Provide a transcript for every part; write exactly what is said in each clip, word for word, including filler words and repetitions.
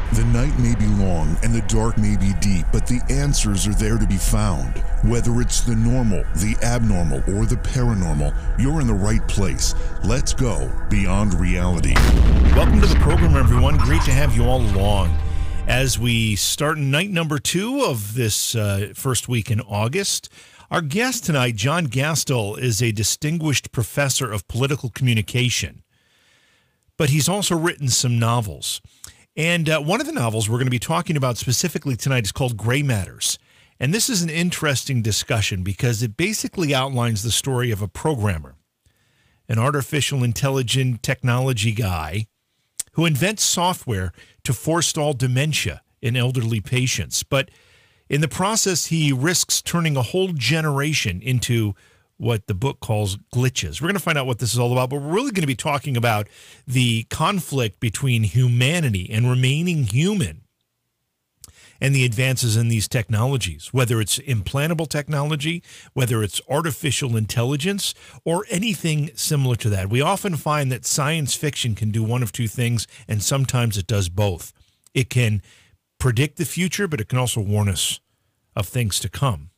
The night may be long and the dark may be deep, but the answers are there to be found. Whether it's the normal, the abnormal, or the paranormal, you're in the right place. Let's go beyond reality. Welcome to the program, everyone. Great to have you all along. As we start night number two of this uh, first week in August, our guest tonight, John Gastel, is a distinguished professor of political communication, but he's also written some novels. And uh, one of the novels we're going to be talking about specifically tonight is called Gray Matters. And this is an interesting discussion because it basically outlines the story of a programmer, an artificial intelligent technology guy who invents software to forestall dementia in elderly patients. But in the process, he risks turning a whole generation into what the book calls glitches. We're going to find out what this is all about, but we're really going to be talking about the conflict between humanity and remaining human and the advances in these technologies, whether it's implantable technology, whether it's artificial intelligence, or anything similar to that. We often find that science fiction can do one of two things, and sometimes it does both. It can predict the future, but it can also warn us of things to come.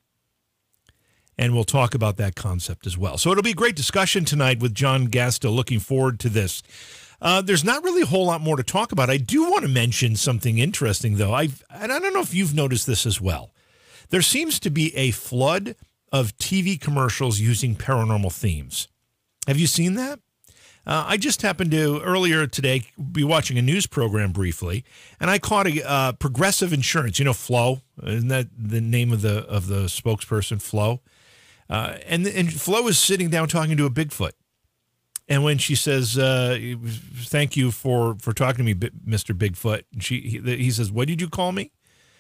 And we'll talk about that concept as well. So it'll be a great discussion tonight with John Gastel. Looking forward to this. Uh, there's not really a whole lot more to talk about. I do want to mention something interesting, though. I've, and I don't know if you've noticed this as well. There seems to be a flood of T V commercials using paranormal themes. Have you seen that? Uh, I just happened to, earlier today, be watching a news program briefly, and I caught a uh, Progressive Insurance. You know, Flo? Isn't that the name of the of the spokesperson, Flo? Uh, and, and Flo is sitting down talking to a Bigfoot. And when she says, uh, thank you for, for talking to me, Mister Bigfoot, and she he, he says, what did you call me?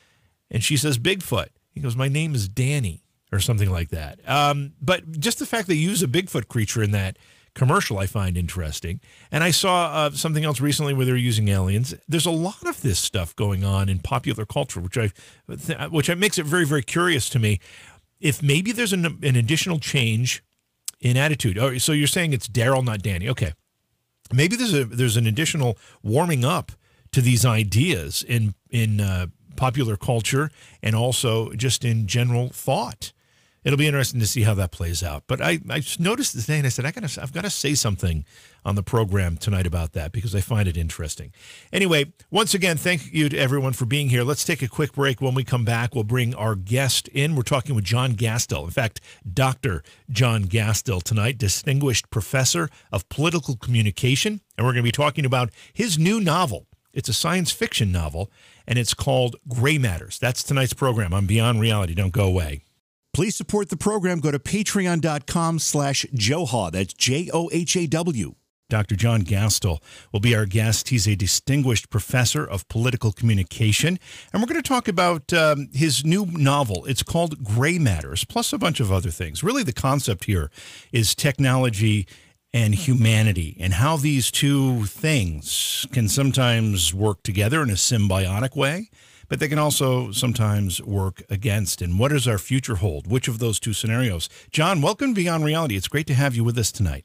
And she says, Bigfoot. He goes, my name is Danny, or something like that. Um, but just the fact they use a Bigfoot creature in that commercial I find interesting. And I saw uh, something else recently where they're using aliens. There's a lot of this stuff going on in popular culture, which I, which makes it very, very curious to me. If maybe there's an, an additional change in attitude. Oh, so you're saying it's Daryl, not Danny. Okay. Maybe there's a there's an additional warming up to these ideas in in uh, popular culture and also just in general thought. It'll be interesting to see how that plays out. But I, I noticed today, and I said, I gotta, I've got to say something on the program tonight about that because I find it interesting. Anyway, once again, thank you to everyone for being here. Let's take a quick break. When we come back, we'll bring our guest in. We're talking with John Gastel. In fact, Doctor John Gastel tonight, distinguished professor of political communication. And we're going to be talking about his new novel. It's a science fiction novel, and it's called Gray Matters. That's tonight's program on Beyond Reality. Don't go away. Please support the program. Go to patreon.com slash Johaw. That's J O H A W. Doctor John Gastel will be our guest. He's a distinguished professor of political communication. And we're going to talk about um, his new novel. It's called Gray Matters, plus a bunch of other things. Really, the concept here is technology and humanity and how these two things can sometimes work together in a symbiotic way, but they can also sometimes work against. And what does our future hold? Which of those two scenarios? John, welcome to Beyond Reality. It's great to have you with us tonight.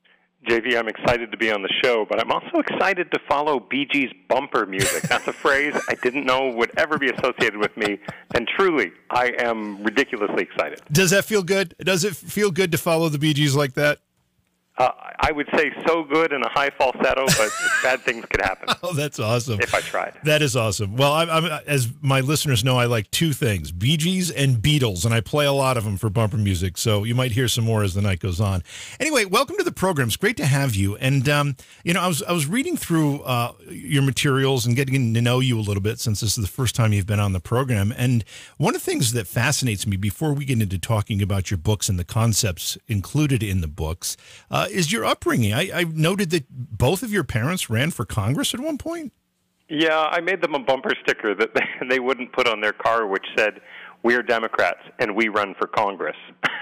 J V, I'm excited to be on the show, but I'm also excited to follow Bee Gees bumper music. That's a phrase I didn't know would ever be associated with me, and truly, I am ridiculously excited. Does that feel good? Does it feel good to follow the Bee Gees like that? Uh, I would say so good in a high falsetto, but bad things could happen. Oh, that's awesome. If I tried. That is awesome. Well, I'm, I'm, as my listeners know, I like two things, Bee Gees and Beatles, and I play a lot of them for bumper music, so you might hear some more as the night goes on. Anyway, welcome to the program. It's great to have you. And, um, you know, I was I was reading through uh, your materials and getting to know you a little bit since this is the first time you've been on the program. And one of the things that fascinates me before we get into talking about your books and the concepts included in the books uh, is your upbringing. I, I noted that both of your parents ran for Congress at one point. Yeah, I made them a bumper sticker that they, they wouldn't put on their car, which said, "We're Democrats and we run for Congress."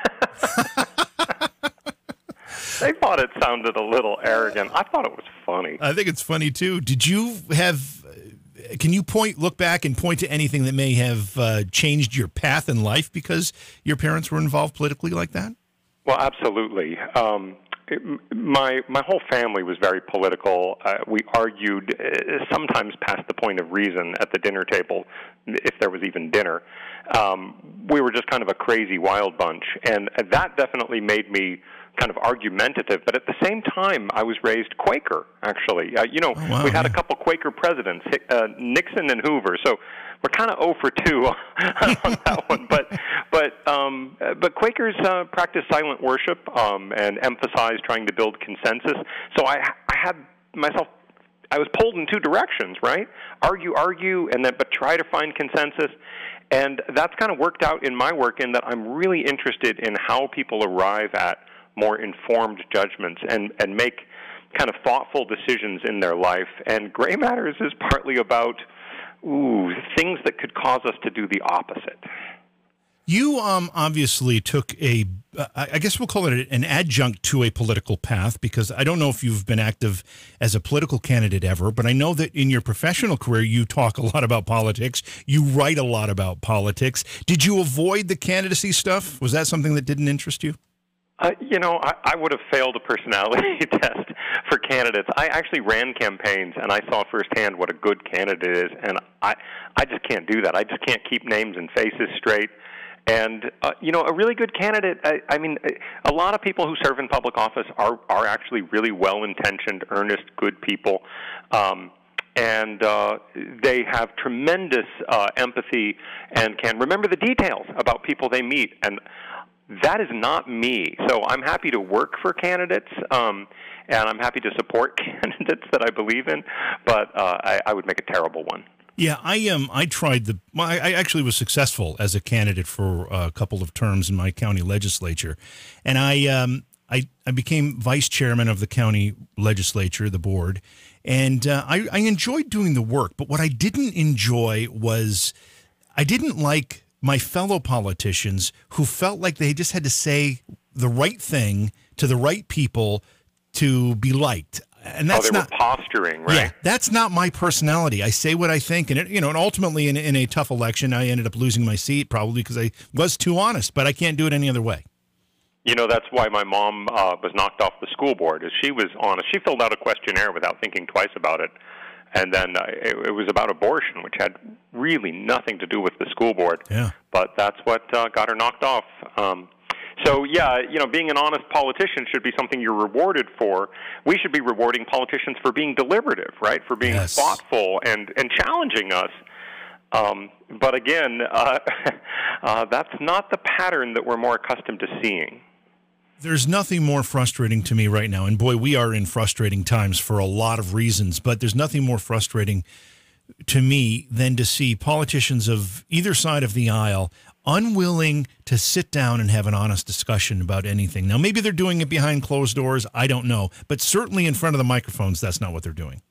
They thought it sounded a little arrogant. I thought it was funny. I think it's funny, too. Did you have, can you point, look back and point to anything that may have uh, changed your path in life because your parents were involved politically like that? Well, absolutely. Um, my my whole family was very political. Uh, we argued uh, sometimes past the point of reason at the dinner table, if there was even dinner. Um, we were just kind of a crazy, wild bunch, and that definitely made me kind of argumentative. But at the same time, I was raised Quaker, actually. Uh, you know, oh, wow, we had yeah. a couple Quaker presidents, uh, Nixon and Hoover, so we're kind of oh for two on that one. But but um, but Quakers uh, practice silent worship um, and emphasize trying to build consensus. So I I had myself. I was pulled in two directions, right? Argue, argue, and then but try to find consensus. And that's kind of worked out in my work in that I'm really interested in how people arrive at more informed judgments and, and make kind of thoughtful decisions in their life. And Gray Matters is partly about, ooh, things that could cause us to do the opposite. You um, obviously took a, uh, I guess we'll call it an adjunct to a political path, because I don't know if you've been active as a political candidate ever, but I know that in your professional career, you talk a lot about politics. You write a lot about politics. Did you avoid the candidacy stuff? Was that something that didn't interest you? Uh, you know, I, I would have failed a personality test for candidates. I actually ran campaigns, and I saw firsthand what a good candidate is, and I, I just can't do that. I just can't keep names and faces straight. And, uh, you know, a really good candidate, I, I mean, a lot of people who serve in public office are, are actually really well-intentioned, earnest, good people. Um, and uh, they have tremendous uh, empathy and can remember the details about people they meet. And that is not me. So I'm happy to work for candidates, um, and I'm happy to support candidates that I believe in, but uh, I, I would make a terrible one. Yeah, I um, I tried the. Well, I, I actually was successful as a candidate for a couple of terms in my county legislature, and I um, I, I became vice chairman of the county legislature, the board, and uh, I, I enjoyed doing the work. But what I didn't enjoy was I didn't like my fellow politicians who felt like they just had to say the right thing to the right people to be liked. And that's oh, they not were posturing, right? Yeah, that's not my personality. I say what I think, and it, you know, and ultimately, in, in a tough election, I ended up losing my seat probably because I was too honest. But I can't do it any other way. You know, that's why my mom uh, was knocked off the school board. Is she was honest. She filled out a questionnaire without thinking twice about it, and then uh, it, it was about abortion, which had really nothing to do with the school board. Yeah. But that's what uh, got her knocked off. Um, So, yeah, you know, being an honest politician should be something you're rewarded for. We should be rewarding politicians for being deliberative, right, for being yes. thoughtful and, and challenging us. Um, but again, uh, uh, that's not the pattern that we're more accustomed to seeing. There's nothing more frustrating to me right now, and boy, we are in frustrating times for a lot of reasons, but there's nothing more frustrating to me than to see politicians of either side of the aisle unwilling to sit down and have an honest discussion about anything. Now, maybe they're doing it behind closed doors. I don't know. But certainly in front of the microphones, that's not what they're doing.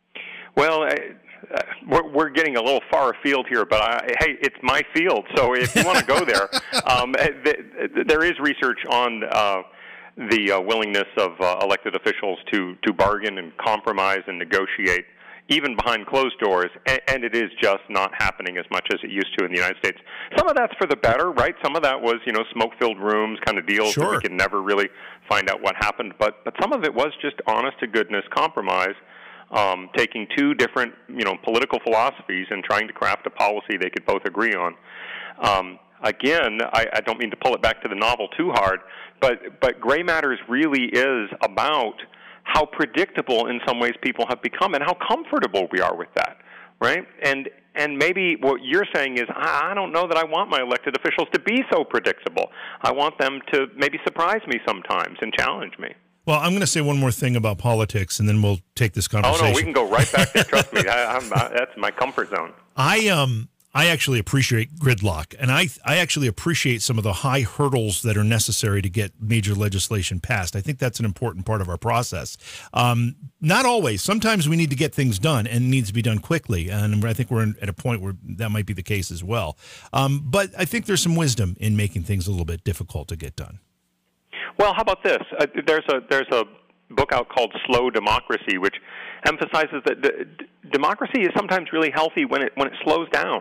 Well, I, uh, we're, we're getting a little far afield here, but I, hey, it's my field. So if you want to go there, um, th- th- there is research on uh, the uh, willingness of uh, elected officials to, to bargain and compromise and negotiate even behind closed doors, and, and it is just not happening as much as it used to in the United States. Some of that's for the better, right? Some of that was, you know, smoke-filled rooms kind of deals sure. that we could never really find out what happened, but, but some of it was just honest-to-goodness compromise, um, taking two different, you know, political philosophies and trying to craft a policy they could both agree on. Um, again, I, I don't mean to pull it back to the novel too hard, but, but Gray Matters really is about how predictable in some ways people have become and how comfortable we are with that, right? And and maybe what you're saying is, I, I don't know that I want my elected officials to be so predictable. I want them to maybe surprise me sometimes and challenge me. Well, I'm going to say one more thing about politics, and then we'll take this conversation. Oh, no, we can go right back there. Trust me, I, I'm, I, that's my comfort zone. I um. I actually appreciate gridlock, and I I actually appreciate some of the high hurdles that are necessary to get major legislation passed. I think that's an important part of our process. Um, not always. Sometimes we need to get things done, and it needs to be done quickly, and I think we're in, at a point where that might be the case as well. Um, but I think there's some wisdom in making things a little bit difficult to get done. Well, how about this? Uh, there's a there's a book out called Slow Democracy, which emphasizes that d- democracy is sometimes really healthy when it when it slows down,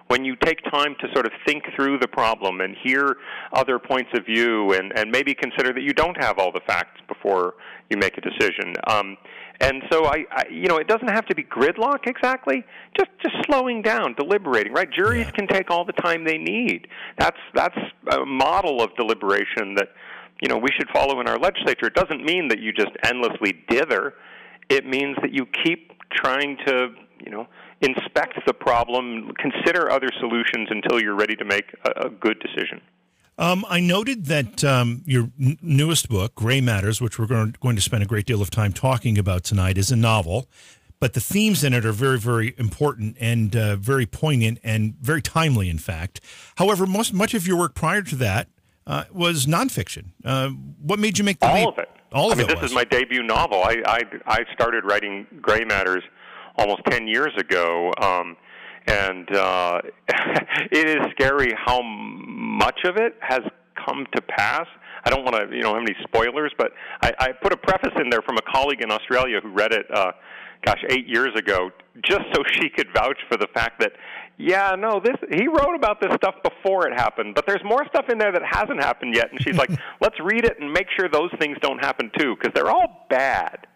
when you take time to sort of think through the problem and hear other points of view and, and maybe consider that you don't have all the facts before you make a decision. Um, and so, I, I, you know, it doesn't have to be gridlock exactly, just just slowing down, deliberating, right? Juries Yeah. can take all the time they need. That's, that's a model of deliberation that, you know, we should follow in our legislature. It doesn't mean that you just endlessly dither. It means that you keep trying to, you know, inspect the problem, consider other solutions until you're ready to make a, a good decision. Um, I noted that um, your n- newest book, Gray Matters, which we're going, going to spend a great deal of time talking about tonight, is a novel, but the themes in it are very, very important and uh, very poignant and very timely, in fact. However, most much of your work prior to that uh, was nonfiction. Uh, what made you make the All leap? of it. All of I mean, it this was. is my debut novel. I, I, I started writing Gray Matters almost ten years ago, um, and uh, it is scary how much of it has come to pass. I don't want to, you know, have any spoilers, but I, I put a preface in there from a colleague in Australia who read it, uh, gosh, eight years ago, just so she could vouch for the fact that, yeah, no, this he wrote about this stuff before it happened, but there's more stuff in there that hasn't happened yet. And she's like, let's read it and make sure those things don't happen too, because they're all bad.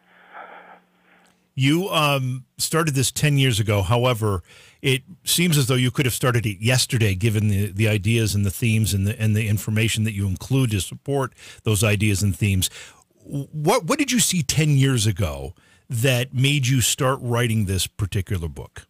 You um, started this ten years ago. However, it seems as though you could have started it yesterday, given the, the ideas and the themes and the and the information that you include to support those ideas and themes. What what did you see ten years ago that made you start writing this particular book?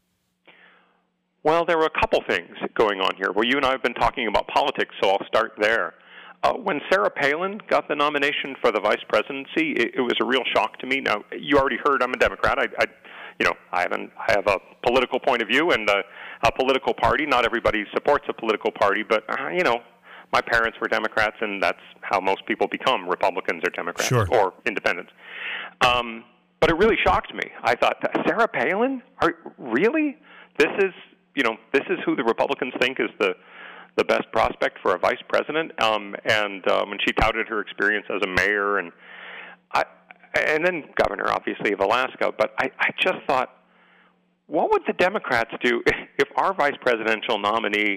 Well, there were a couple things going on here. Well, you and I have been talking about politics, so I'll start there. Uh, when Sarah Palin got the nomination for the vice presidency, it, it was a real shock to me. Now, you already heard I'm a Democrat. I, I you know, I have, an, I have a political point of view and a, a political party. Not everybody supports a political party, but, uh, you know, my parents were Democrats, and that's how most people become Republicans or Democrats Sure. or independents. Um, but it really shocked me. I thought, Sarah Palin? Are, really? This is, you know, this is who the Republicans think is the the best prospect for a vice president, um, and um, when she touted her experience as a mayor and I, and then governor, obviously, of Alaska. But I, I just thought, what would the Democrats do if our vice presidential nominee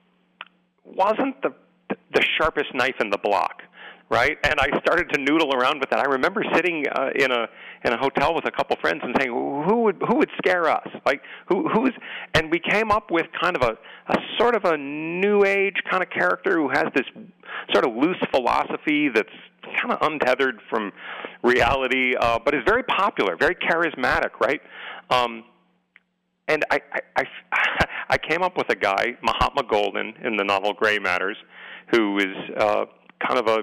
wasn't the the sharpest knife in the block, right? And I started to noodle around with that. I remember sitting uh, in a in a hotel with a couple friends and saying, who would who would scare us? Like who who's? And we came up with kind of a, a sort of a new age kind of character who has this sort of loose philosophy that's kind of untethered from reality, uh, but is very popular, very charismatic, right? Um, and I, I, I, I came up with a guy, Mahatma Golden, in the novel Gray Matters, who is uh, kind of a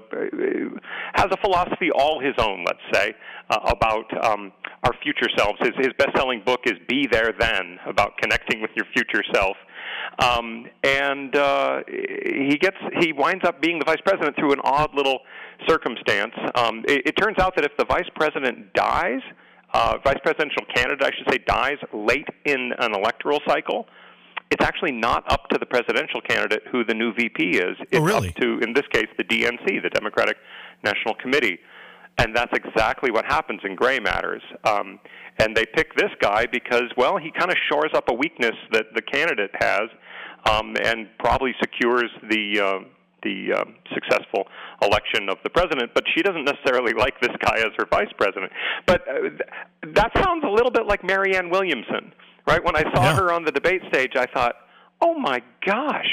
has a philosophy all his own, let's say, uh, about um, our future selves. His, his best-selling book is Be There Then, about connecting with your future self. Um, and uh, he gets he winds up being the vice president through an odd little circumstance. Um, it, it turns out that if the vice president dies, uh, vice presidential candidate, I should say, dies late in an electoral cycle, it's actually not up to the presidential candidate who the new V P is. It's oh, really? up to, in this case, the D N C, the Democratic National Committee. And that's exactly what happens in Gray Matters. Um, and they pick this guy because, well, he kind of shores up a weakness that the candidate has um, and probably secures the uh, the uh, successful election of the president. But she doesn't necessarily like this guy as her vice president. But uh, th- that sounds a little bit like Marianne Williamson. Right, when I saw yeah. her on the debate stage, I thought, oh, my gosh.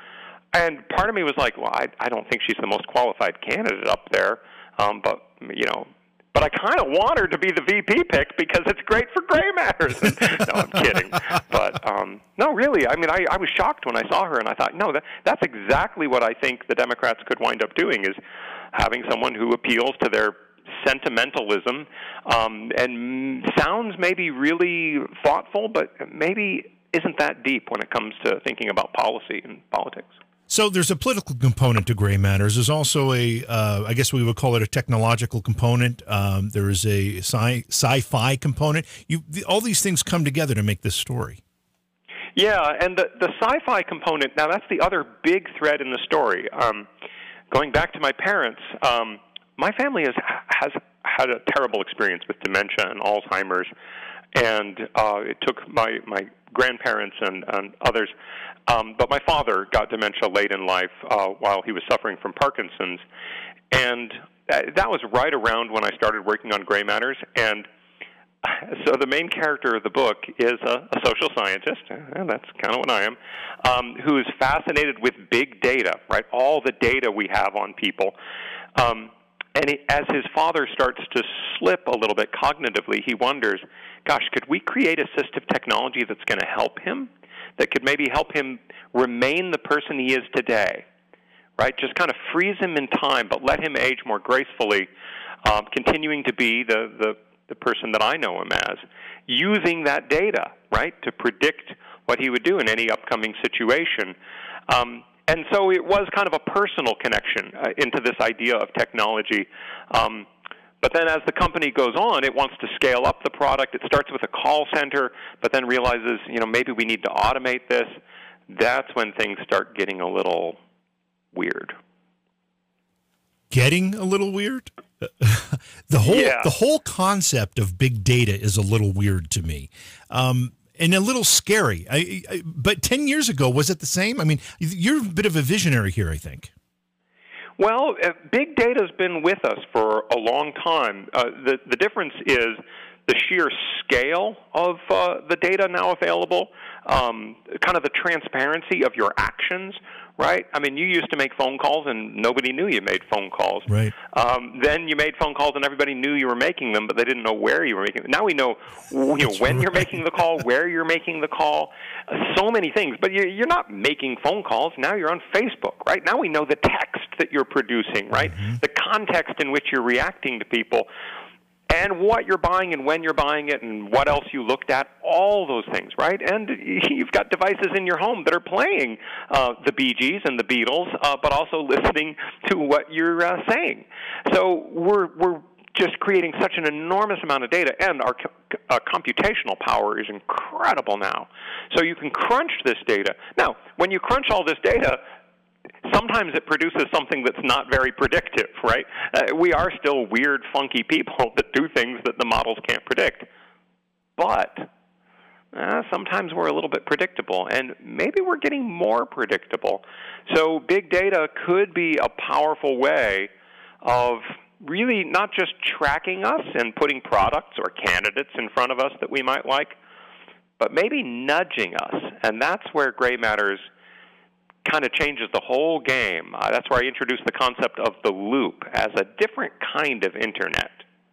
And part of me was like, well, I, I don't think she's the most qualified candidate up there. Um, but, you know, but I kind of want her to be the V P pick because it's great for Gray Matters. No, I'm kidding. But, um, no, really, I mean, I, I was shocked when I saw her, and I thought, no, that, that's exactly what I think the Democrats could wind up doing, is having someone who appeals to their sentimentalism um, and sounds maybe really thoughtful, but maybe isn't that deep when it comes to thinking about policy and politics. So there's a political component to Gray Matters. There's also a, uh, I guess we would call it a technological component. Um, there is a sci- sci-fi component. You, the, all these things come together to make this story. Yeah, and the, the sci-fi component, now that's the other big thread in the story. Um, going back to my parents, um, my family has has had a terrible experience with dementia and Alzheimer's, and uh, it took my, my grandparents and, and others. Um, but my father got dementia late in life uh, while he was suffering from Parkinson's. And that was right around when I started working on gray matters. And so the main character of the book is a, a social scientist, and that's kind of what I am, um, who is fascinated with big data, right? All the data we have on people. Um, and he, as his father starts to slip a little bit cognitively, he wonders, gosh, could we create assistive technology that's going to help him, that could maybe help him remain the person he is today, right? Just kind of freeze him in time, but let him age more gracefully, um, continuing to be the, the the person that I know him as, using that data, right, to predict what he would do in any upcoming situation. Um, and so it was kind of a personal connection uh, into this idea of technology. Um, but then as the company goes on, it wants to scale up the product. It starts with a call center, but then realizes, you know, maybe we need to automate this. That's when things start getting a little weird. Getting a little weird? the whole yeah. the whole concept of big data is a little weird to me, um, and a little scary. I, I, but ten years ago, was it the same? I mean, you're a bit of a visionary here, I think. Well, uh, big data's been with us for a long time. Uh, the the difference is the sheer scale of uh, the data now available, um, kind of the transparency of your actions, right? I mean, you used to make phone calls and nobody knew you made phone calls. Right. Um, then you made phone calls and everybody knew you were making them, but they didn't know where you were making them. Now we know, you know when right. you're making the call, where you're making the call, uh, so many things. But you're, you're not making phone calls. Now you're on Facebook, right? Now we know the text that you're producing, right? Mm-hmm. The context in which you're reacting to people. And what you're buying and when you're buying it and what else you looked at, all those things, right? And you've got devices in your home that are playing uh, the Bee Gees and the Beatles, uh, but also listening to what you're uh, saying. So we're we're just creating such an enormous amount of data, and our co- uh, computational power is incredible now. So you can crunch this data. Now, when you crunch all this data, sometimes it produces something that's not very predictive, right? Uh, we are still weird, funky people that do things that the models can't predict. But uh, sometimes we're a little bit predictable, and maybe we're getting more predictable. So big data could be a powerful way of really not just tracking us and putting products or candidates in front of us that we might like, but maybe nudging us. And that's where gray matters kind of changes the whole game. Uh, that's where I introduced the concept of the loop as a different kind of internet.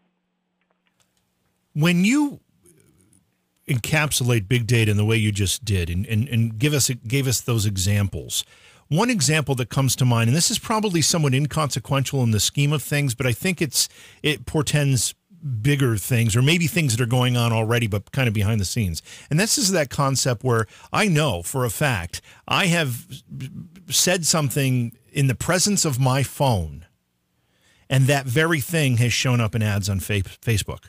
When you encapsulate big data in the way you just did and, and, and give us gave us those examples, one example that comes to mind, and this is probably somewhat inconsequential in the scheme of things, but I think it's it portends bigger things, or maybe things that are going on already, but kind of behind the scenes. And this is that concept where I know for a fact I have said something in the presence of my phone, and that very thing has shown up in ads on fa- Facebook.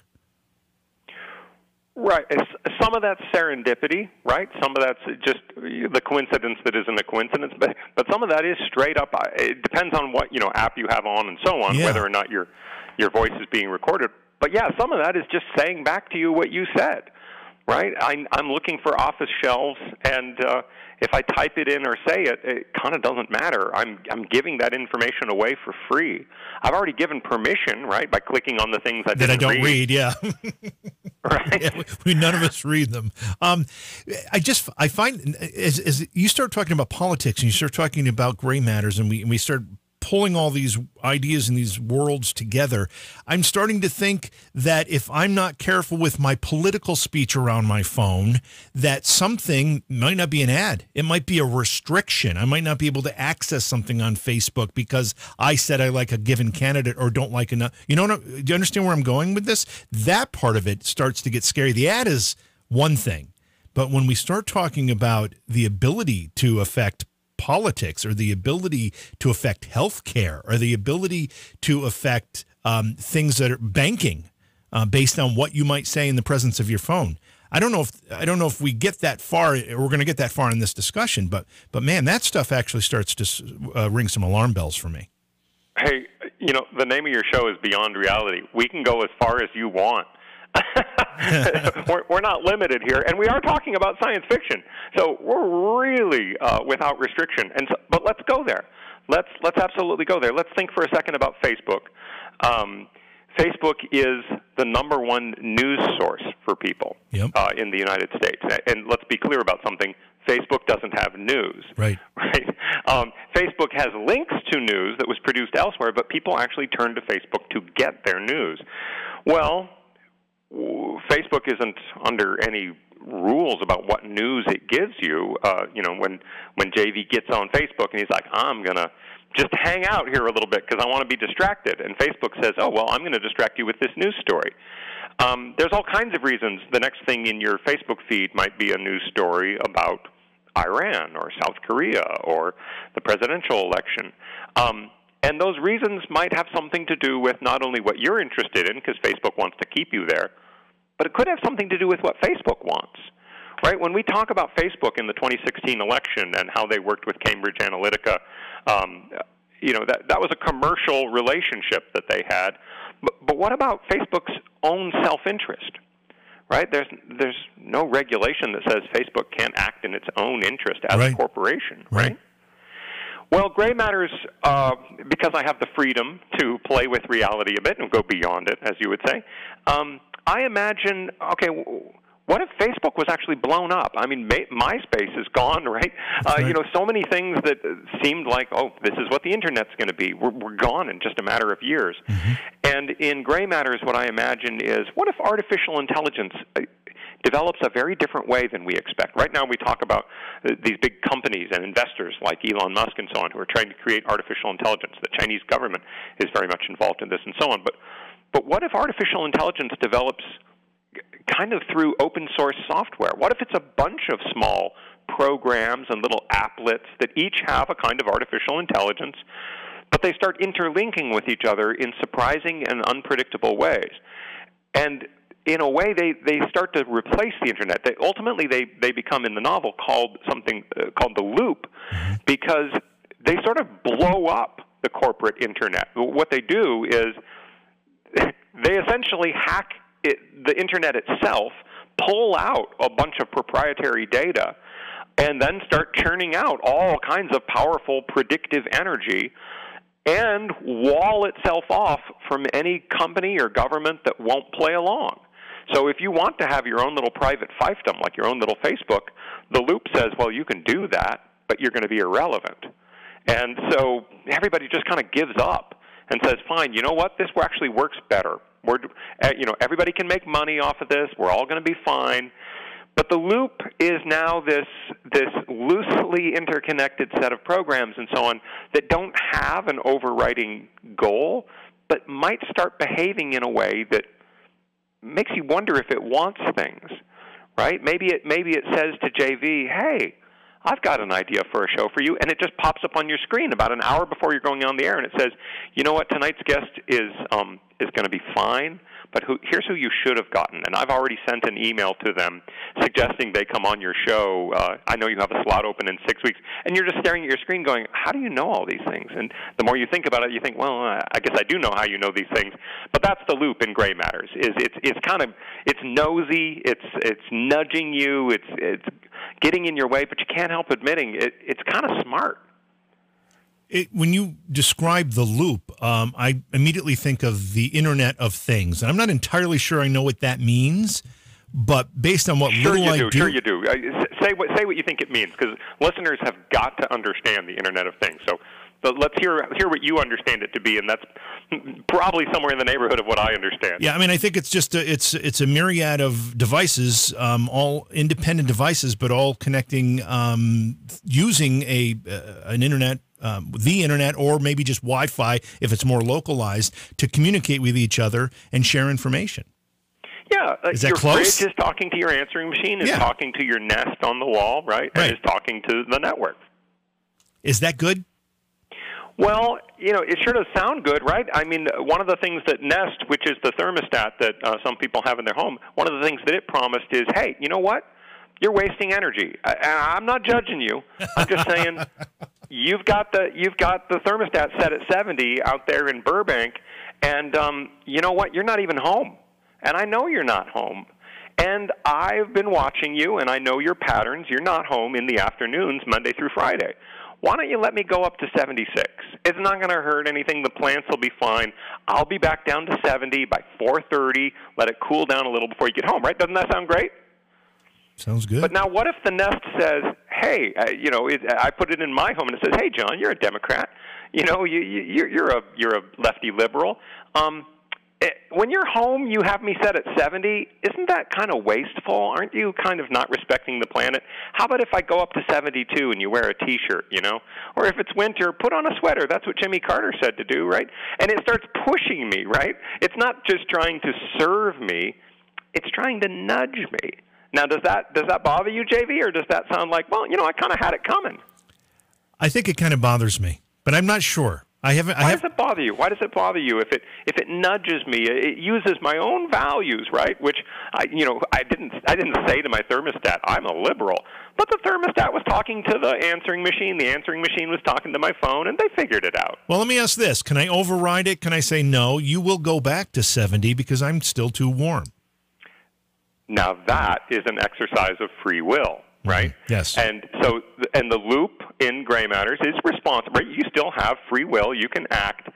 Right. Some of that's serendipity, right? Some of that's just the coincidence that isn't a coincidence, but but some of that is straight up. It depends on what, you know, app you have on and so on, yeah. whether or not your your voice is being recorded. But yeah, some of that is just saying back to you what you said, right? I, I'm looking for office shelves, and uh, if I type it in or say it, it kind of doesn't matter. I'm I'm giving that information away for free. I've already given permission, right, by clicking on the things I that didn't I don't read. read. Yeah, right. Yeah, we, we, none of us read them. Um, I just I find as, as you start talking about politics and you start talking about gray matters, and we and we start pulling all these ideas and these worlds together, I'm starting to think that if I'm not careful with my political speech around my phone, that something might not be an ad. It might be a restriction. I might not be able to access something on Facebook because I said I like a given candidate or don't like enough. You know, do you understand where I'm going with this? That part of it starts to get scary. The ad is one thing, but when we start talking about the ability to affect politics, or the ability to affect healthcare, or the ability to affect um, things that are banking, uh, based on what you might say in the presence of your phone. I don't know if I don't know if we get that far, or we're going to get that far in this discussion. But but man, that stuff actually starts to uh, ring some alarm bells for me. Hey, you know, the name of your show is Beyond Reality. We can go as far as you want. we're, we're not limited here, and we are talking about science fiction. So we're really uh, without restriction. And so, but let's go there. Let's let's absolutely go there. Let's think for a second about Facebook. Um, Facebook is the number one news source for people yep. uh, in the United States. And let's be clear about something. Facebook doesn't have news. Right. Right. Um, Facebook has links to news that was produced elsewhere, but people actually turn to Facebook to get their news. Well, Facebook isn't under any rules about what news it gives you. Uh, you know, when when J V gets on Facebook and he's like, I'm going to just hang out here a little bit because I want to be distracted. And Facebook says, oh, well, I'm going to distract you with this news story. Um, there's all kinds of reasons. The next thing in your Facebook feed might be a news story about Iran or South Korea or the presidential election. Um, and those reasons might have something to do with not only what you're interested in, because Facebook wants to keep you there, but it could have something to do with what Facebook wants. Right? When we talk about Facebook in the twenty sixteen election and how they worked with Cambridge Analytica, um, you know, that, that was a commercial relationship that they had. But, but what about Facebook's own self-interest? Right? There's there's no regulation that says Facebook can't act in its own interest as right. a corporation, right? right? Well, Gray Matters, uh, because I have the freedom to play with reality a bit and go beyond it, as you would say, um, I imagine, okay, what if Facebook was actually blown up? I mean, MySpace is gone, right? Uh, right. You know, so many things that seemed like, oh, this is what the Internet's going to be. We're, we're gone in just a matter of years. Mm-hmm. And in Gray Matters, what I imagine is, what if artificial intelligence develops a very different way than we expect? Right now we talk about uh, these big companies and investors like Elon Musk and so on who are trying to create artificial intelligence. The Chinese government is very much involved in this and so on. But, but what if artificial intelligence develops kind of through open source software? What if it's a bunch of small programs and little applets that each have a kind of artificial intelligence, but they start interlinking with each other in surprising and unpredictable ways? And in a way, they, they start to replace the Internet. They, ultimately, they, they become, in the novel, called something uh, called the loop, because they sort of blow up the corporate Internet. What they do is they essentially hack It, the Internet itself, pull out a bunch of proprietary data, and then start churning out all kinds of powerful predictive energy and wall itself off from any company or government that won't play along. So if you want to have your own little private fiefdom, like your own little Facebook, the loop says, well, you can do that, but you're going to be irrelevant. And so everybody just kind of gives up and says, fine, you know what, this actually works better. We're, you know, everybody can make money off of this. We're all going to be fine. But the loop is now this this loosely interconnected set of programs and so on that don't have an overriding goal, but might start behaving in a way that makes you wonder if it wants things, right? Maybe it maybe it says to J V, hey, I've got an idea for a show for you, and it just pops up on your screen about an hour before you're going on the air, and it says, you know what, tonight's guest is um, is going to be fine, but who, here's who you should have gotten. And I've already sent an email to them suggesting they come on your show. Uh, I know you have a slot open in six weeks. And you're just staring at your screen going, how do you know all these things? And the more you think about it, you think, well, I guess I do know how you know these things. But that's the loop in Gray Matters. Is it's it's kind of, it's nosy, it's it's nudging you, it's it's getting in your way, but you can't help admitting it, it's kind of smart. It, when you describe the loop, um, I immediately think of the Internet of Things. And I'm not entirely sure I know what that means, but based on what sure little you I do, do... Sure you do. Uh, say, what, say what you think it means, because listeners have got to understand the Internet of Things. So but let's hear hear what you understand it to be, and that's probably somewhere in the neighborhood of what I understand. Yeah, I mean, I think it's just a, it's it's a myriad of devices, um, all independent devices, but all connecting um, using a uh, an internet, um, the internet, or maybe just Wi-Fi if it's more localized, to communicate with each other and share information. Yeah, uh, is that your close? fridge is talking to your answering machine, is yeah. talking to your Nest on the wall, right? right? And is talking to the network. Is that good? Well, you know, it sure does sound good, right? I mean, one of the things that Nest, which is the thermostat that uh, some people have in their home, one of the things that it promised is, hey, you know what? You're wasting energy. I, I'm not judging you. I'm just saying you've got the you've got the thermostat set at seventy out there in Burbank, and um, you know what? You're not even home. And I know you're not home. And I've been watching you, and I know your patterns. You're not home in the afternoons, Monday through Friday. Why don't you let me go up to seventy-six? It's not going to hurt anything. The plants will be fine. I'll be back down to seventy by four thirty. Let it cool down a little before you get home, right? Doesn't that sound great? Sounds good. But now what if the Nest says, hey, uh, you know, it, I put it in my home, and it says, hey, John, you're a Democrat. You know, you, you, you're, a, you're a lefty liberal. Um, it, when you're home, you have me set at seventy. Isn't that kind of wasteful? Aren't you kind of not respecting the planet? How about if I go up to seventy-two and you wear a T-shirt, you know? Or if it's winter, put on a sweater. That's what Jimmy Carter said to do, right? And it starts pushing me, right? It's not just trying to serve me. It's trying to nudge me. Now, does that does that bother you, J V, or does that sound like, well, you know, I kind of had it coming? I think it kind of bothers me, but I'm not sure. I haven't. Why I have, does it bother you? Why does it bother you if it if it nudges me? It uses my own values, right? Which I, you know, I didn't I didn't say to my thermostat, I'm a liberal, but the thermostat was talking to the answering machine. The answering machine was talking to my phone, and they figured it out. Well, let me ask this: can I override it? Can I say no? You will go back to seventy because I'm still too warm. Now that is an exercise of free will, right? Mm-hmm. Yes. And so, and the loop in Gray Matters is responsible. Right? You still have free will. You can act,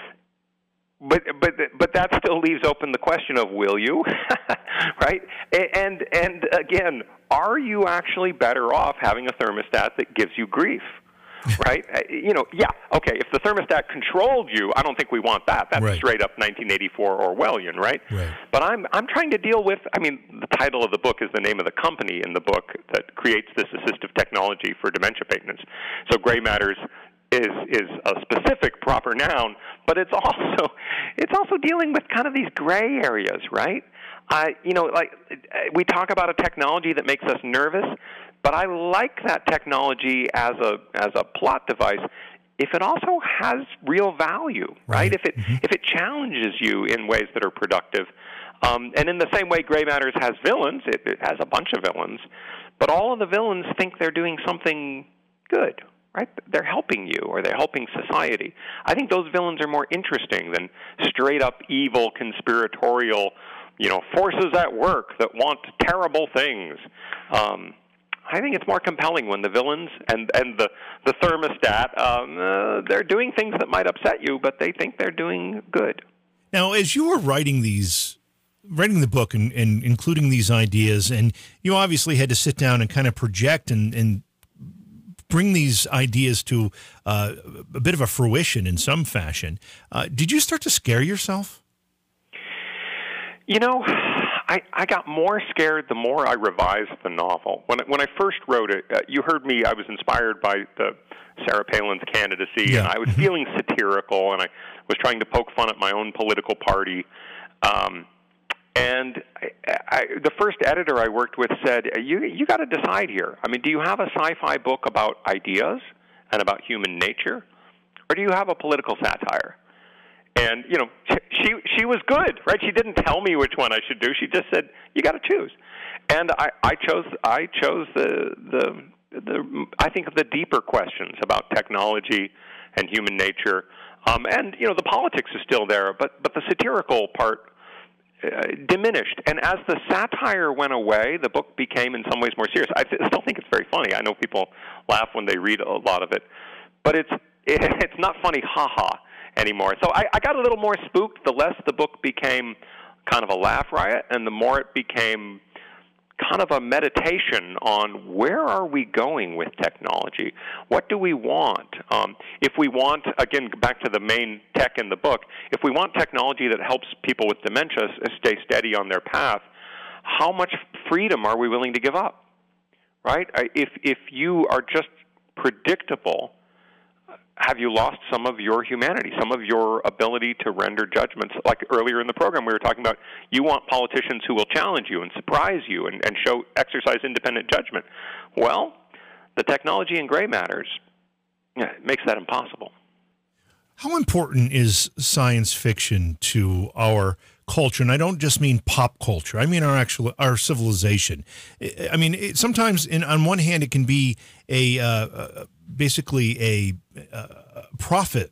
but but but that still leaves open the question of will you, right? And and again, are you actually better off having a thermostat that gives you grief? Right? You know, yeah, okay, if the thermostat controlled you, I don't think we want that. That's right. Straight up nineteen eighty-four Orwellian, right? Right? But I'm I'm trying to deal with, I mean, the title of the book is the name of the company in the book that creates this assistive technology for dementia maintenance. So Gray Matters is is a specific proper noun, but it's also it's also dealing with kind of these gray areas, right? I, you know, like we talk about a technology that makes us nervous, but I like that technology as a as a plot device if it also has real value, right? Right. If it Mm-hmm. if it challenges you in ways that are productive, um, and in the same way, Gray Matters has villains. It, it has a bunch of villains, but all of the villains think they're doing something good. Right? They're helping you, or they're helping society. I think those villains are more interesting than straight-up evil, conspiratorial, you know, forces at work that want terrible things. Um, I think it's more compelling when the villains and, and the, the thermostat, um, uh, they're doing things that might upset you, but they think they're doing good. Now, as you were writing these, writing the book and, and including these ideas, and you obviously had to sit down and kind of project and, and bring these ideas to uh, a bit of a fruition in some fashion. Uh, did you start to scare yourself? You know, I, I got more scared the more I revised the novel. When, when I first wrote it, uh, you heard me, I was inspired by the Sarah Palin's candidacy, Yeah. and I was feeling satirical, and I was trying to poke fun at my own political party. Um, And I, I, the first editor I worked with said, you you got to decide here. I mean, do you have a sci-fi book about ideas and about human nature, or do you have a political satire? And, you know, she she was good, right? She didn't tell me which one I should do. She just said, you got to choose. And I, I chose I chose the the the I think of the deeper questions about technology and human nature. Um, and, you know, the politics is still there, but but the satirical part Uh, diminished. And as the satire went away, the book became in some ways more serious. I th- still think it's very funny. I know people laugh when they read a lot of it, but it's it, it's not funny ha-ha anymore. So I, I got a little more spooked the less the book became kind of a laugh riot, and the more it became kind of a meditation on where are we going with technology? What do we want? Um, if we want, again, back to the main tech in the book, if we want technology that helps people with dementia stay steady on their path, how much freedom are we willing to give up? Right? If, if you are just predictable, have you lost some of your humanity, some of your ability to render judgments? Like earlier in the program, we were talking about you want politicians who will challenge you and surprise you and, and show exercise independent judgment. Well, the technology in Gray Matters yeah, makes that impossible. How important is science fiction to our culture? And I don't just mean pop culture. I mean our actual our civilization. I mean, it, sometimes in, on one hand, it can be a uh, basically a uh, profit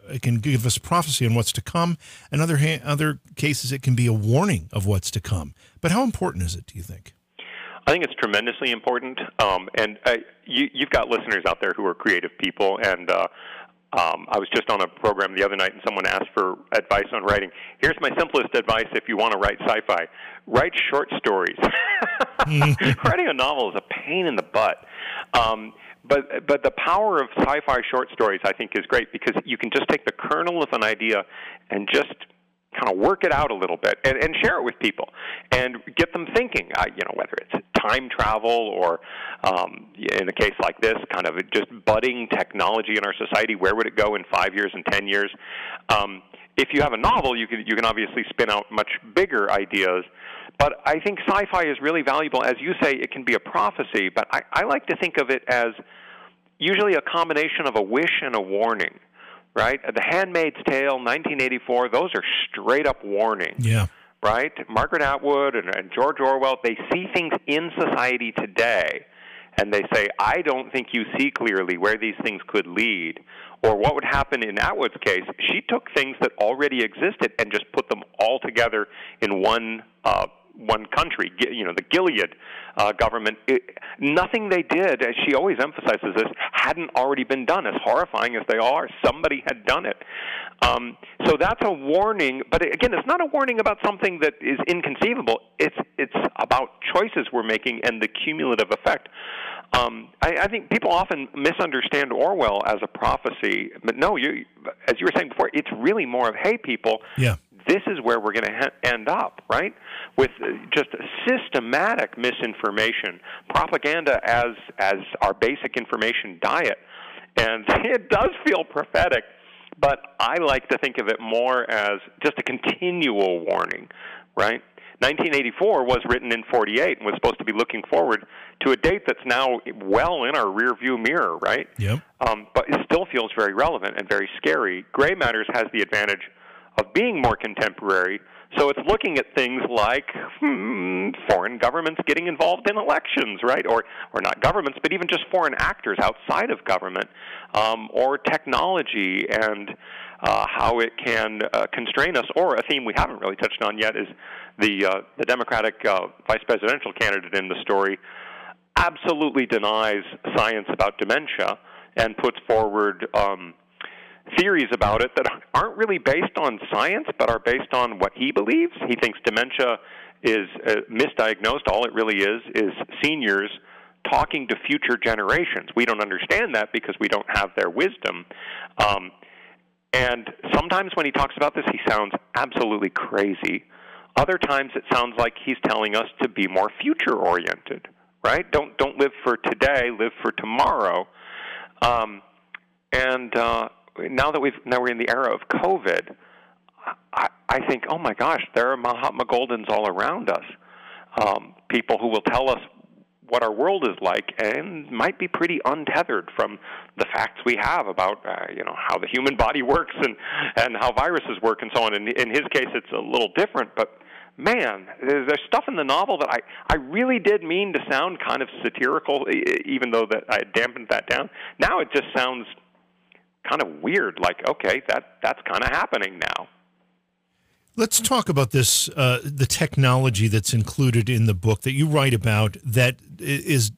it can give us prophecy on what's to come. In other ha- other cases, it can be a warning of what's to come. But how important is it, do you think? I think it's tremendously important. Um, and uh, you, you've got listeners out there who are creative people, and uh, Um, I was just on a program the other night, and someone asked for advice on writing. Here's my simplest advice if you want to write sci-fi. Write short stories. Writing a novel is a pain in the butt. Um, but but the power of sci-fi short stories, I think, is great because you can just take the kernel of an idea and just kind of work it out a little bit and, and share it with people and get them thinking, uh, you know, whether it's time travel or, um, in a case like this, kind of just budding technology in our society. Where would it go in five years and ten years? Um, if you have a novel, you can, you can obviously spin out much bigger ideas. But I think sci-fi is really valuable. As you say, it can be a prophecy, but I, I like to think of it as usually a combination of a wish and a warning. Right? The Handmaid's Tale, nineteen eighty-four, those are straight-up warnings. Yeah. Right? Margaret Atwood and, and George Orwell, they see things in society today, and they say, I don't think you see clearly where these things could lead. Or what would happen in Atwood's case, she took things that already existed and just put them all together in one uh, one country, you know, the Gilead uh, government. It, nothing they did, as she always emphasizes this, hadn't already been done. As horrifying as they are, somebody had done it. Um, so that's a warning, but again, it's not a warning about something that is inconceivable. It's it's about choices we're making and the cumulative effect. Um, I, I think people often misunderstand Orwell as a prophecy, but no, you, as you were saying before, it's really more of, hey, people, yeah. This is where we're going to ha- end up, right? With just systematic misinformation, propaganda as as our basic information diet. And it does feel prophetic, but I like to think of it more as just a continual warning, right? nineteen eighty-four was written in forty-eight and was supposed to be looking forward to a date that's now well in our rearview mirror, right? Yep. Um, but it still feels very relevant and very scary. Gray Matters has the advantage of being more contemporary, so it's looking at things like hmm, foreign governments getting involved in elections, right? Or, or not governments, but even just foreign actors outside of government, um, or technology and uh, how it can uh, constrain us. Or a theme we haven't really touched on yet is the uh, the Democratic uh, vice presidential candidate in the story absolutely denies science about dementia and puts forward Um, theories about it that aren't really based on science, but are based on what he believes. He thinks dementia is uh, misdiagnosed. All it really is is seniors talking to future generations. We don't understand that because we don't have their wisdom. Um, and sometimes when he talks about this, he sounds absolutely crazy. Other times it sounds like he's telling us to be more future-oriented, right? Don't don't live for today, live for tomorrow. Um, and uh, now that we've now we're in the era of COVID, I, I think, oh my gosh, there are Mahatma Goldens all around us. Um, people who will tell us what our world is like and might be pretty untethered from the facts we have about uh, you know how the human body works and, and how viruses work and so on. In, in his case, it's a little different, but man, there's, there's stuff in the novel that I, I really did mean to sound kind of satirical, even though that I dampened that down. Now it just sounds kind of weird, like, okay, that that's kind of happening now. Let's talk about this, uh, the technology that's included in the book that you write about that is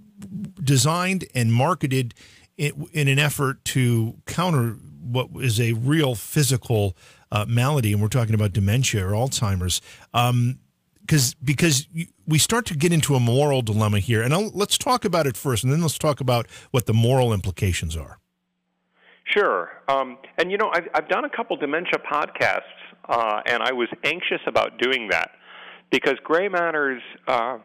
designed and marketed in, in an effort to counter what is a real physical uh, malady, and we're talking about dementia or Alzheimer's, um, because because we start to get into a moral dilemma here. And I'll, let's talk about it first, and then let's talk about what the moral implications are. Sure. Um, and, you know, I've, I've done a couple dementia podcasts, uh, and I was anxious about doing that because Gray Matters uh,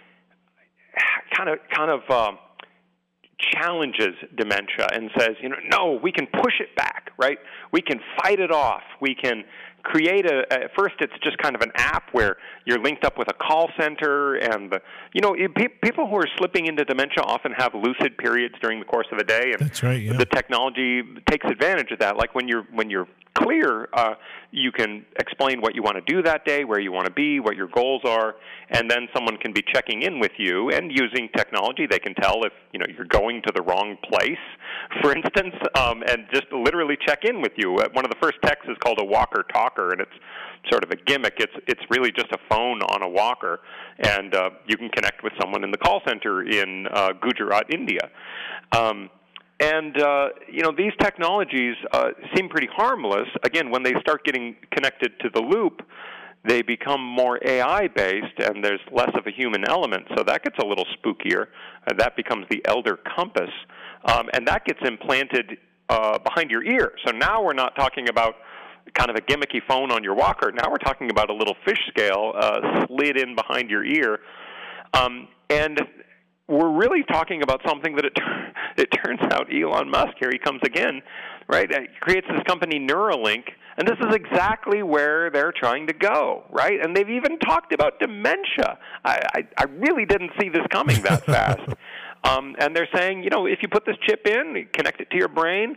kind of kind of uh, challenges dementia and says, you know, no, we can push it back, right? We can fight it off. We can create a, at first it's just kind of an app where you're linked up with a call center and, the, you know, it, pe- people who are slipping into dementia often have lucid periods during the course of a day, and that's right, yeah. The technology takes advantage of that. Like when you're when you're clear. Uh, you can explain what you want to do that day, where you want to be, what your goals are, and then someone can be checking in with you. And using technology, they can tell if you know you're going to the wrong place, for instance, um, and just literally check in with you. One of the first techs is called a walker talker, and it's sort of a gimmick. It's it's really just a phone on a walker, and uh, you can connect with someone in the call center in uh, Gujarat, India. Um, and uh, you know these technologies uh, seem pretty harmless. Again, when they start getting connected to the loop, they become more A I-based, and there's less of a human element. So that gets a little spookier. Uh, that becomes the elder compass, um, and that gets implanted uh, behind your ear. So now we're not talking about kind of a gimmicky phone on your walker. Now we're talking about a little fish scale uh, slid in behind your ear. Um, and we're really talking about something that it, it turns out Elon Musk, here he comes again, right, uh, creates this company Neuralink, and this is exactly where they're trying to go, right? And they've even talked about dementia. I, I, I really didn't see this coming that fast. Um, and they're saying, you know, if you put this chip in, connect it to your brain,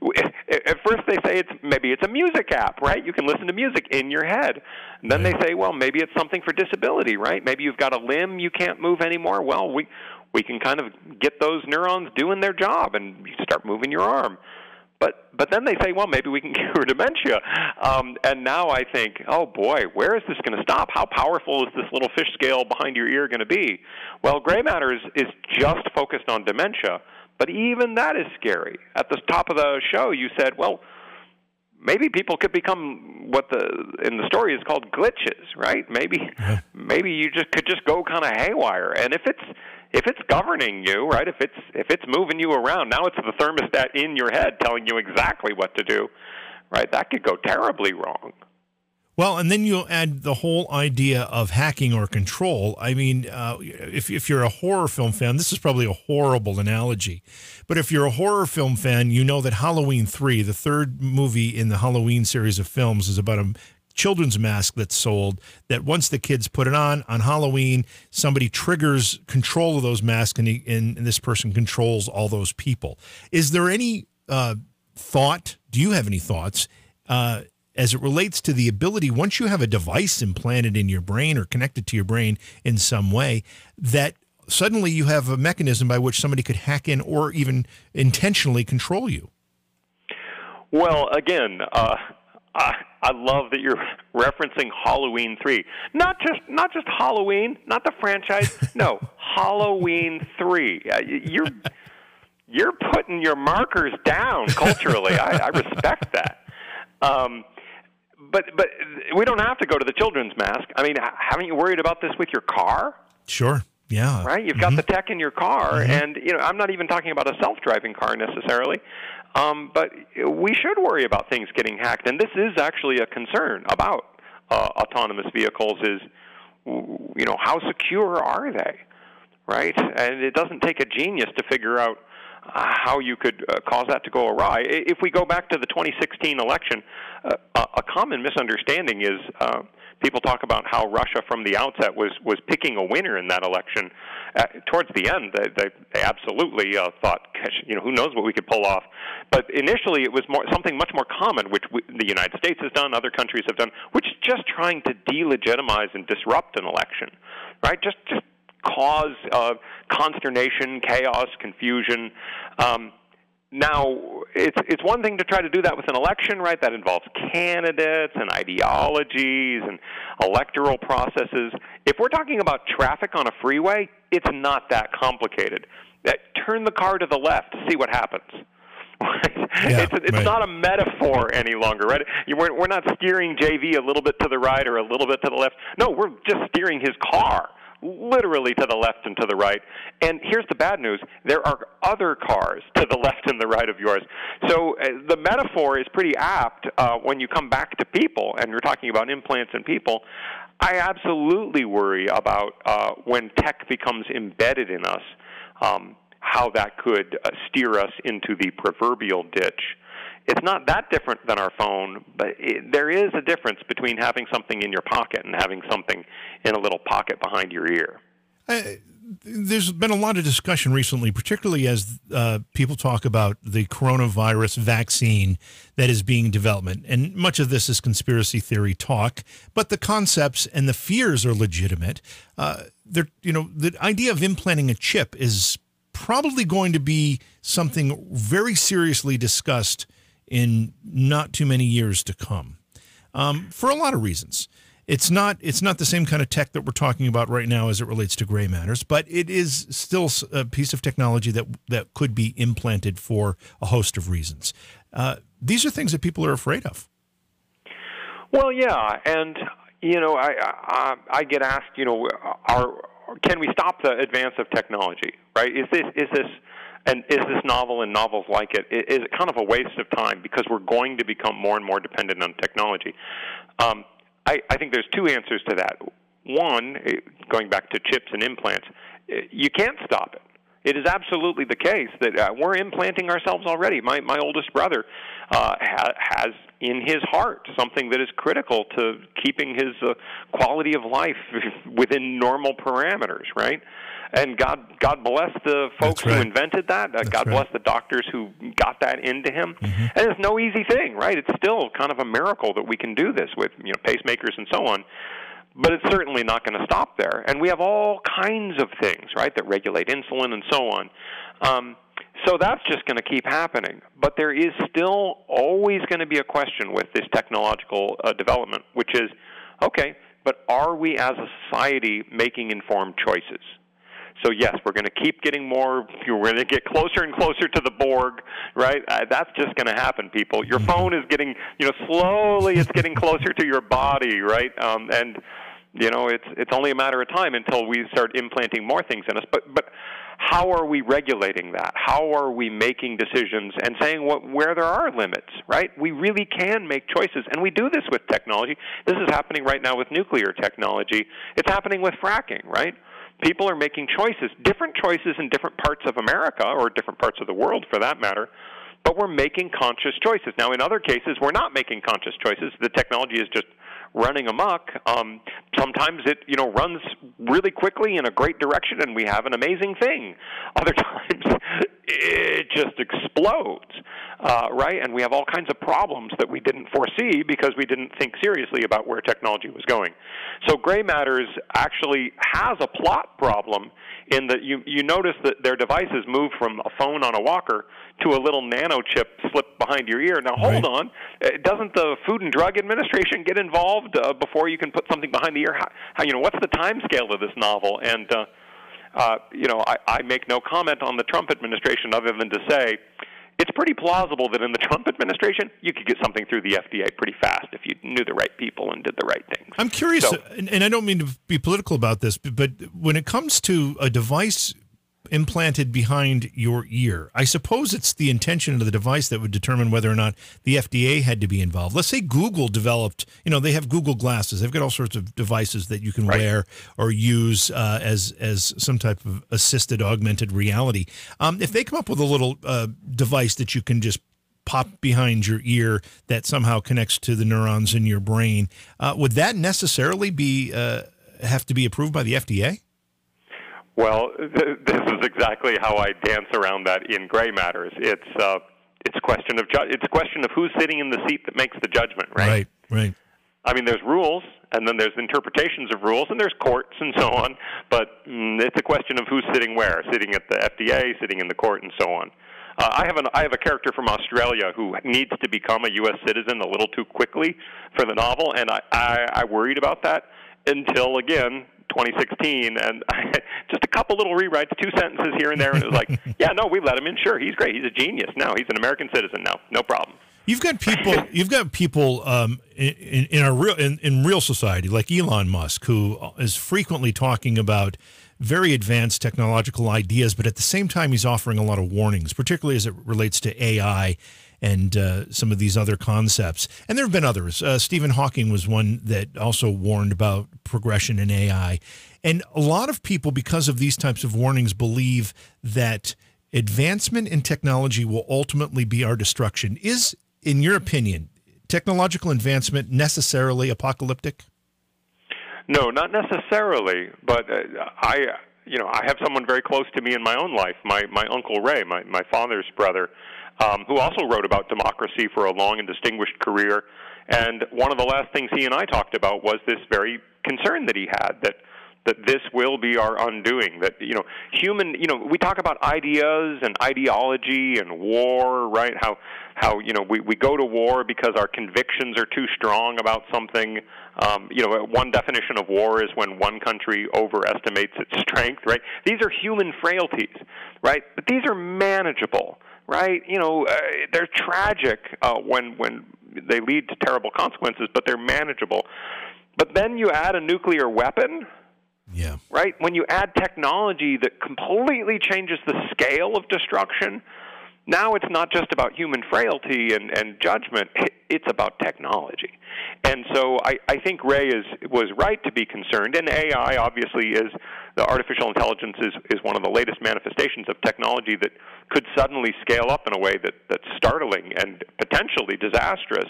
at first they say it's maybe it's a music app, right? You can listen to music in your head. And then they say, well, maybe it's something for disability, right? Maybe you've got a limb you can't move anymore. Well, we we can kind of get those neurons doing their job, and you start moving your arm. But but then they say, well, maybe we can cure dementia. Um, and now I think, oh, boy, where is this going to stop? How powerful is this little fish scale behind your ear going to be? Well, Gray Matter is, is just focused on dementia, but even that is scary. At the top of the show, you said, well, maybe people could become what the in the story is called glitches, right? Maybe yeah. maybe you just could just go kind of haywire. And if it's if it's governing you, right? If it's if it's moving you around, now it's the thermostat in your head telling you exactly what to do, right? That could go terribly wrong. Well, and then you'll add the whole idea of hacking or control. I mean, uh, if, if you're a horror film fan, this is probably a horrible analogy. But if you're a horror film fan, you know that Halloween three, the third movie in the Halloween series of films, is about a children's mask that's sold, that once the kids put it on, on Halloween, somebody triggers control of those masks, and, he, and, and this person controls all those people. Is there any uh, thought, do you have any thoughts, uh, as it relates to the ability, once you have a device implanted in your brain or connected to your brain in some way, that suddenly you have a mechanism by which somebody could hack in or even intentionally control you? Well, again, uh, I, I love that you're referencing Halloween three. Not just not just Halloween, not the franchise. No, Halloween three. Uh, you're you're putting your markers down culturally. I, I respect that. Um, But but we don't have to go to the children's mask. I mean, haven't you worried about this with your car? Sure. Yeah. Right? You've got mm-hmm. the tech in your car, mm-hmm. and you know, I'm not even talking about a self-driving car necessarily, um, but we should worry about things getting hacked. And this is actually a concern about uh, autonomous vehicles is, you know, how secure are they, right? And it doesn't take a genius to figure out Uh, how you could uh, cause that to go awry. If we go back to the twenty sixteen election, uh, a common misunderstanding is uh, people talk about how Russia from the outset was, was picking a winner in that election. Uh, towards the end, they, they, they absolutely uh, thought, gosh, you know, who knows what we could pull off. But initially it was more, something much more common, which we, the United States has done, other countries have done, which is just trying to delegitimize and disrupt an election, right? Just, just cause uh, consternation, chaos, confusion. Um, now, it's it's one thing to try to do that with an election, right? That involves candidates and ideologies and electoral processes. If we're talking about traffic on a freeway, it's not that complicated. Uh, turn the car to the left, see what happens. Yeah, it's it's right. not a metaphor any longer, right? You, we're, we're not steering J V a little bit to the right or a little bit to the left. No, we're just steering his car literally to the left and to the right. And here's the bad news. There are other cars to the left and the right of yours. So uh, the metaphor is pretty apt uh, when you come back to people, and you're talking about implants in people. I absolutely worry about uh, when tech becomes embedded in us, um, how that could uh, steer us into the proverbial ditch. It's not that different than our phone, but it, there is a difference between having something in your pocket and having something in a little pocket behind your ear. I, there's been a lot of discussion recently, particularly as uh, people talk about the coronavirus vaccine that is being developed. And much of this is conspiracy theory talk, but the concepts and the fears are legitimate. Uh, they're, you know, the idea of implanting a chip is probably going to be something very seriously discussed in not too many years to come, um, for a lot of reasons. It's not it's not the same kind of tech that we're talking about right now as it relates to gray matters, but it is still a piece of technology that that could be implanted for a host of reasons. Uh, these are things that people are afraid of. Well, yeah, and you know, I I, I get asked, you know, are can we stop the advance of technology? Right? Is this is this and is this novel and novels like it? Is it kind of a waste of time because we're going to become more and more dependent on technology? Um, I, I think there's two answers to that. One, going back to chips and implants, you can't stop it. It is absolutely the case that uh, we're implanting ourselves already. My my oldest brother uh, ha- has in his heart something that is critical to keeping his uh, quality of life within normal parameters, right? And God, God bless the folks right. who invented that. Uh, God right. bless the doctors who got that into him. Mm-hmm. And it's no easy thing, right? It's still kind of a miracle that we can do this with, you know, pacemakers and so on. But it's certainly not going to stop there. And we have all kinds of things, right, that regulate insulin and so on. Um, so that's just going to keep happening. But there is still always going to be a question with this technological uh, development, which is, okay, but are we as a society making informed choices? So, yes, we're going to keep getting more, we're going to get closer and closer to the Borg, right? Uh, that's just going to happen, people. Your phone is getting, you know, slowly it's getting closer to your body, right? Um, and, you know, it's it's only a matter of time until we start implanting more things in us. But but how are we regulating that? How are we making decisions and saying what, where there are limits, right? We really can make choices, and we do this with technology. This is happening right now with nuclear technology. It's happening with fracking, right? People are making choices, different choices in different parts of America or different parts of the world for that matter, but we're making conscious choices. Now, in other cases, we're not making conscious choices. The technology is just running amok. Um, sometimes it, you know, runs really quickly in a great direction and we have an amazing thing. Other times it just explodes, uh, right? And we have all kinds of problems that we didn't foresee because we didn't think seriously about where technology was going. So gray matters actually has a plot problem in that you, you notice that their devices move from a phone on a walker to a little nano chip slipped behind your ear. Now, hold right. on. Doesn't the Food and Drug Administration get involved uh, before you can put something behind the ear? How, how you know, what's the time scale of this novel? And, uh, uh, you know, I, I make no comment on the Trump administration other than to say it's pretty plausible that in the Trump administration you could get something through the F D A pretty fast if you knew the right people and did the right things. I'm curious, So, and, and I don't mean to be political about this, but when it comes to a device implanted behind your ear, I suppose it's the intention of the device that would determine whether or not the F D A had to be involved. Let's say Google developed, you know, they have Google Glasses. They've got all sorts of devices that you can Right. wear or use uh, as as some type of assisted augmented reality. Um, if they come up with a little uh, device that you can just pop behind your ear that somehow connects to the neurons in your brain, uh, would that necessarily be uh, have to be approved by the F D A? Well, th- this is exactly how I dance around that in Gray Matters. It's uh, it's a question of ju- it's a question of who's sitting in the seat that makes the judgment, right? Right, right. I mean, there's rules, and then there's interpretations of rules, and there's courts and so on. But mm, it's a question of who's sitting where, sitting at the F D A, sitting in the court, and so on. Uh, I have an I have a character from Australia who needs to become a U S citizen a little too quickly for the novel, and I, I, I worried about that until, again, twenty sixteen, and just a couple little rewrites, two sentences here and there, and it was like, yeah, no, we let him in. Sure, he's great. He's a genius. Now he's an American citizen now. No problem. You've got people. You've got people um, in, in our real in, in real society, like Elon Musk, who is frequently talking about very advanced technological ideas, but at the same time, he's offering a lot of warnings, particularly as it relates to A I and uh, some of these other concepts. And there have been others. Uh, Stephen Hawking was one that also warned about progression in A I. And a lot of people, because of these types of warnings, believe that advancement in technology will ultimately be our destruction. Is, in your opinion, technological advancement necessarily apocalyptic? No, not necessarily, but uh, I you know, I have someone very close to me in my own life, my, my Uncle Ray, my, my father's brother, um, who also wrote about democracy for a long and distinguished career. And one of the last things he and I talked about was this very concern that he had, that that this will be our undoing, that, you know, human, you know, we talk about ideas and ideology and war, right? How, how you know, we, we go to war because our convictions are too strong about something. Um, you know, one definition of war is when one country overestimates its strength, right? These are human frailties, right? But these are manageable, right? You know, uh, they're tragic uh, when, when they lead to terrible consequences, but they're manageable. But then you add a nuclear weapon. Yeah. Right? When you add technology that completely changes the scale of destruction, now it's not just about human frailty and, and judgment, it's about technology. And so I, I think Ray is was right to be concerned, and A I obviously is, the artificial intelligence is, is one of the latest manifestations of technology that could suddenly scale up in a way that, that's startling and potentially disastrous.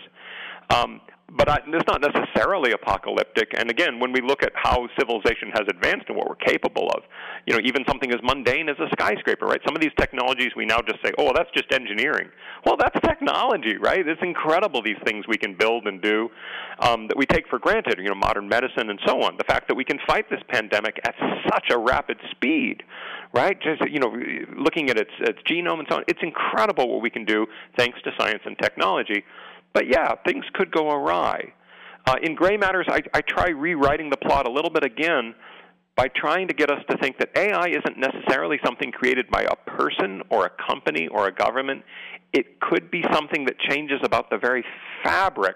Um, But I, it's not necessarily apocalyptic. And again, when we look at how civilization has advanced and what we're capable of, you know, even something as mundane as a skyscraper, right? Some of these technologies we now just say, oh, well, that's just engineering. Well, that's technology, right? It's incredible, these things we can build and do um, that we take for granted, you know, modern medicine and so on. The fact that we can fight this pandemic at such a rapid speed, right? Just, you know, looking at its, its genome and so on, it's incredible what we can do thanks to science and technology. But yeah, things could go awry. Uh, in Gray Matters, I, I try rewriting the plot a little bit again by trying to get us to think that A I isn't necessarily something created by a person or a company or a government. It could be something that changes about the very fabric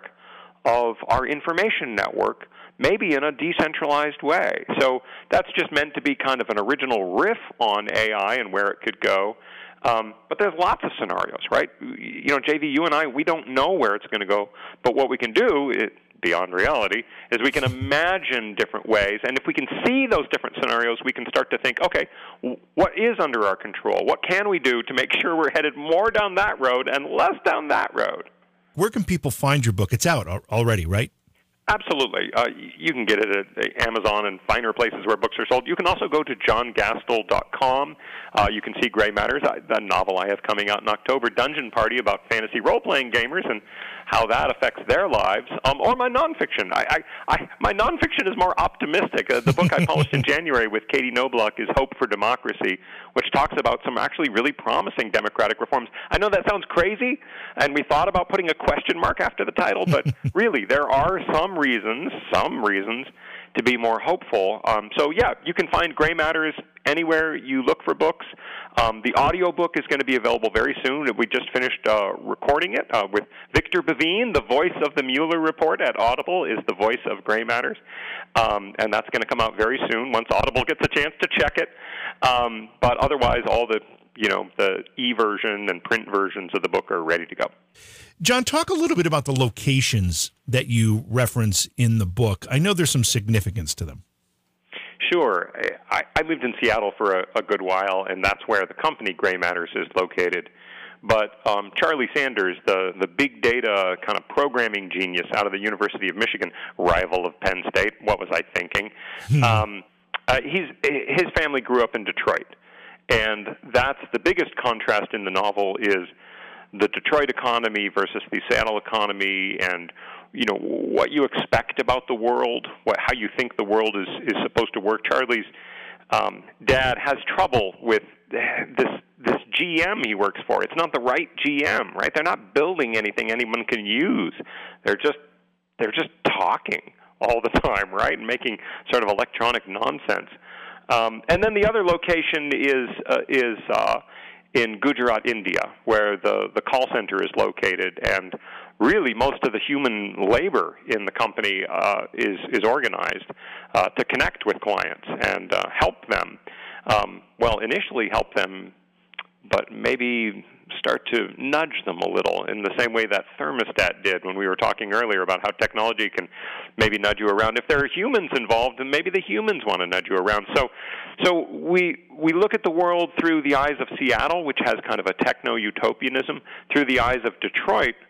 of our information network, maybe in a decentralized way. So that's just meant to be kind of an original riff on A I and where it could go. Um, but there's lots of scenarios, right? You know, J V, you and I, we don't know where it's going to go. But what we can do, it, beyond reality, is we can imagine different ways. And if we can see those different scenarios, we can start to think, okay, what is under our control? What can we do to make sure we're headed more down that road and less down that road? Where can people find your book? It's out already, right? Absolutely. Uh, you can get it at Amazon and finer places where books are sold. You can also go to john gastel dot com. Uh, you can see Gray Matters, the novel I have coming out in October, Dungeon Party, about fantasy role-playing gamers and how that affects their lives, um, or my nonfiction. I, I, I, my nonfiction is more optimistic. Uh, the book I published in January with Katie Knobloch is Hope for Democracy, which talks about some actually really promising democratic reforms. I know that sounds crazy, and we thought about putting a question mark after the title, but really, there are some reasons, some reasons to be more hopeful. Um, so, yeah, you can find Gray Matters anywhere you look for books. Um, the audio book is going to be available very soon. We just finished uh, recording it uh, with Victor Bavine, the voice of the Mueller Report at Audible, is the voice of Gray Matters. Um, and that's going to come out very soon once Audible gets a chance to check it. Um, but otherwise, all the you know, the e-version and print versions of the book are ready to go. John, talk a little bit about the locations that you reference in the book. I know there's some significance to them. Sure. I, I lived in Seattle for a, a good while, and that's where the company Gray Matters is located. But um, Charlie Sanders, the, the big data kind of programming genius out of the University of Michigan, rival of Penn State, what was I thinking? um, uh, he's, his family grew up in Detroit. And that's the biggest contrast in the novel is the Detroit economy versus the Seattle economy, and you know what you expect about the world, what how you think the world is, is supposed to work. Charlie's um, dad has trouble with this this G M he works for. It's not the right G M, right? They're not building anything anyone can use. They're just they're just talking all the time, right, and making sort of electronic nonsense. Um, and then the other location is uh, is uh, in Gujarat, India, where the, the call center is located, and really most of the human labor in the company uh, is is organized uh, to connect with clients and uh, help them. Um, well, initially help them, but maybe start to nudge them a little in the same way that thermostat did when we were talking earlier about how technology can maybe nudge you around. If there are humans involved, then maybe the humans want to nudge you around. So so we we look at the world through the eyes of Seattle, which has kind of a techno-utopianism, through the eyes of Detroit,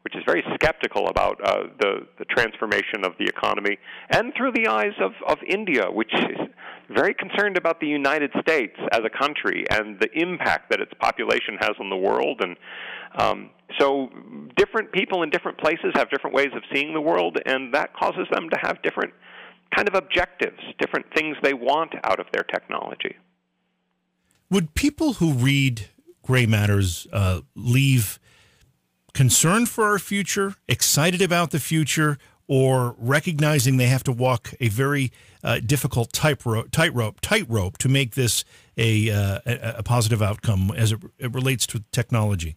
which is very skeptical about uh, the, the transformation of the economy, and through the eyes of, of India, which is very concerned about the United States as a country and the impact that its population has on the world. And um, so different people in different places have different ways of seeing the world, and that causes them to have different kind of objectives, different things they want out of their technology. Would people who read Gray Matters uh, leave concerned for our future, excited about the future, or recognizing they have to walk a very uh, difficult tightrope, tightrope, tightrope to make this a, uh, a, a positive outcome as it, it relates to technology?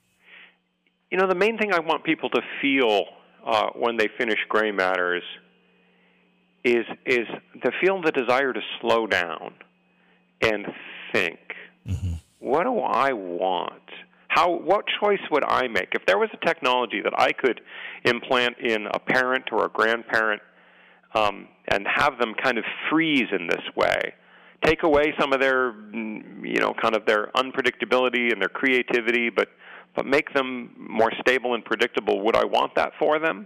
You know, the main thing I want people to feel uh, when they finish Gray Matters is is to feel the desire to slow down and think. Mm-hmm. What do I want? How? What choice would I make? If there was a technology that I could implant in a parent or a grandparent um, and have them kind of freeze in this way, take away some of their, you know, kind of their unpredictability and their creativity, but but make them more stable and predictable, would I want that for them?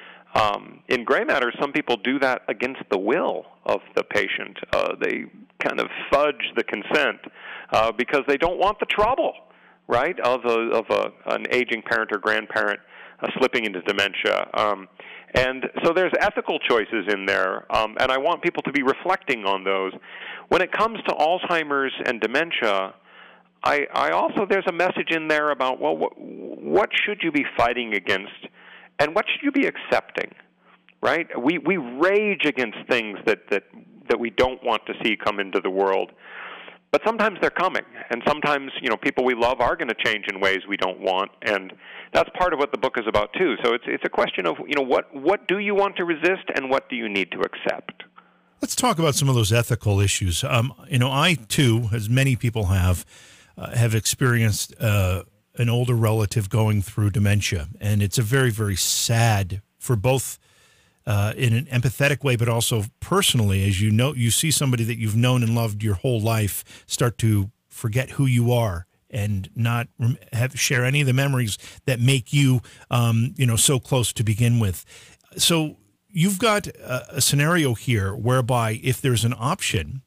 Um, in Gray Matters, some people do that against the will of the patient. Uh, they kind of fudge the consent uh, because they don't want the trouble, right, of a, of a, an aging parent or grandparent uh, slipping into dementia. Um, and so there's ethical choices in there, um, and I want people to be reflecting on those. When it comes to Alzheimer's and dementia, I, I also, there's a message in there about, well, what, what should you be fighting against, and what should you be accepting, right? We we rage against things that, that, that we don't want to see come into the world. But sometimes they're coming, and sometimes, you know, people we love are going to change in ways we don't want, and that's part of what the book is about too. So it's it's a question of, you know, what what do you want to resist, and what do you need to accept? Let's talk about some of those ethical issues. Um, you know, I too, as many people have, uh, have experienced uh, an older relative going through dementia, and it's a very, very sad for both. Uh, in an empathetic way, but also personally, as you know, you see somebody that you've known and loved your whole life start to forget who you are and not rem- have share any of the memories that make you, um, you know, so close to begin with. So you've got a, a scenario here whereby if there's an option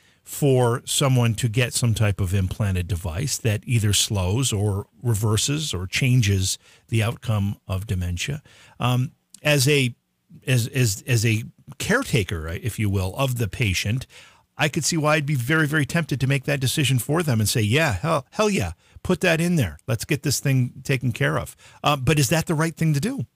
for someone to get some type of implanted device that either slows or reverses or changes the outcome of dementia, um, as a As, as as a caretaker, if you will, of the patient, I could see why I'd be very, very tempted to make that decision for them and say, yeah, hell, hell yeah, put that in there. Let's get this thing taken care of. Uh, but is that the right thing to do?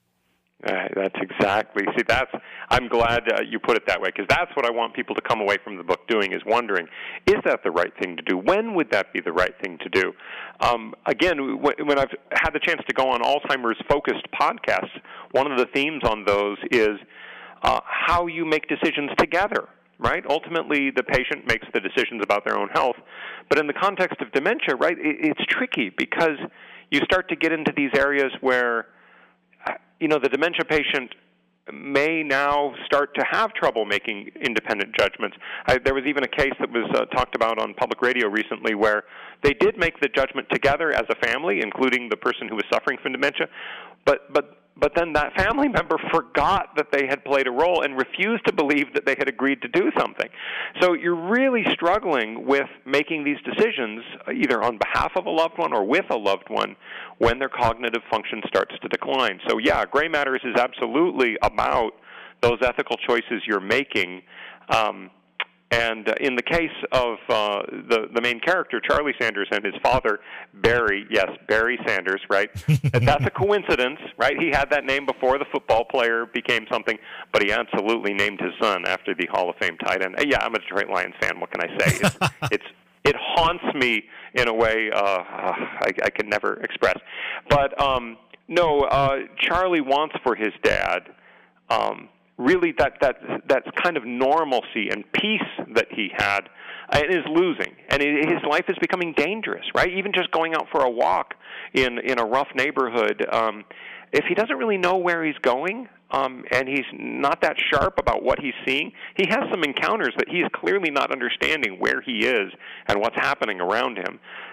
Uh, that's exactly. See, that's. I'm glad uh, you put it that way, because that's what I want people to come away from the book doing, is wondering, is that the right thing to do? When would that be the right thing to do? Um, again, w- when I've had the chance to go on Alzheimer's-focused podcasts, one of the themes on those is uh, how you make decisions together, right? Ultimately, the patient makes the decisions about their own health. But in the context of dementia, right, it, it's tricky because you start to get into these areas where you know, the dementia patient may now start to have trouble making independent judgments. I, there was even a case that was uh, talked about on public radio recently where they did make the judgment together as a family, including the person who was suffering from dementia, but but but then that family member forgot that they had played a role and refused to believe that they had agreed to do something. So you're really struggling with making these decisions either on behalf of a loved one or with a loved one when their cognitive function starts to decline. So yeah, Gray Matters is absolutely about those ethical choices you're making. Um, And uh, in the case of uh, the the main character, Charlie Sanders, and his father, Barry, yes, Barry Sanders, right? That's a coincidence, right? He had that name before the football player became something, but he absolutely named his son after the Hall of Fame tight end. Yeah, I'm a Detroit Lions fan. What can I say? It's, it's it haunts me in a way uh, I, I can never express. But um, no, uh, Charlie wants for his dad. Um, really that, that that kind of normalcy and peace that he had uh, is losing. And it, his life is becoming dangerous, right? Even just going out for a walk in, in a rough neighborhood, um, if he doesn't really know where he's going um, and he's not that sharp about what he's seeing, he has some encounters that he's clearly not understanding where he is and what's happening around him.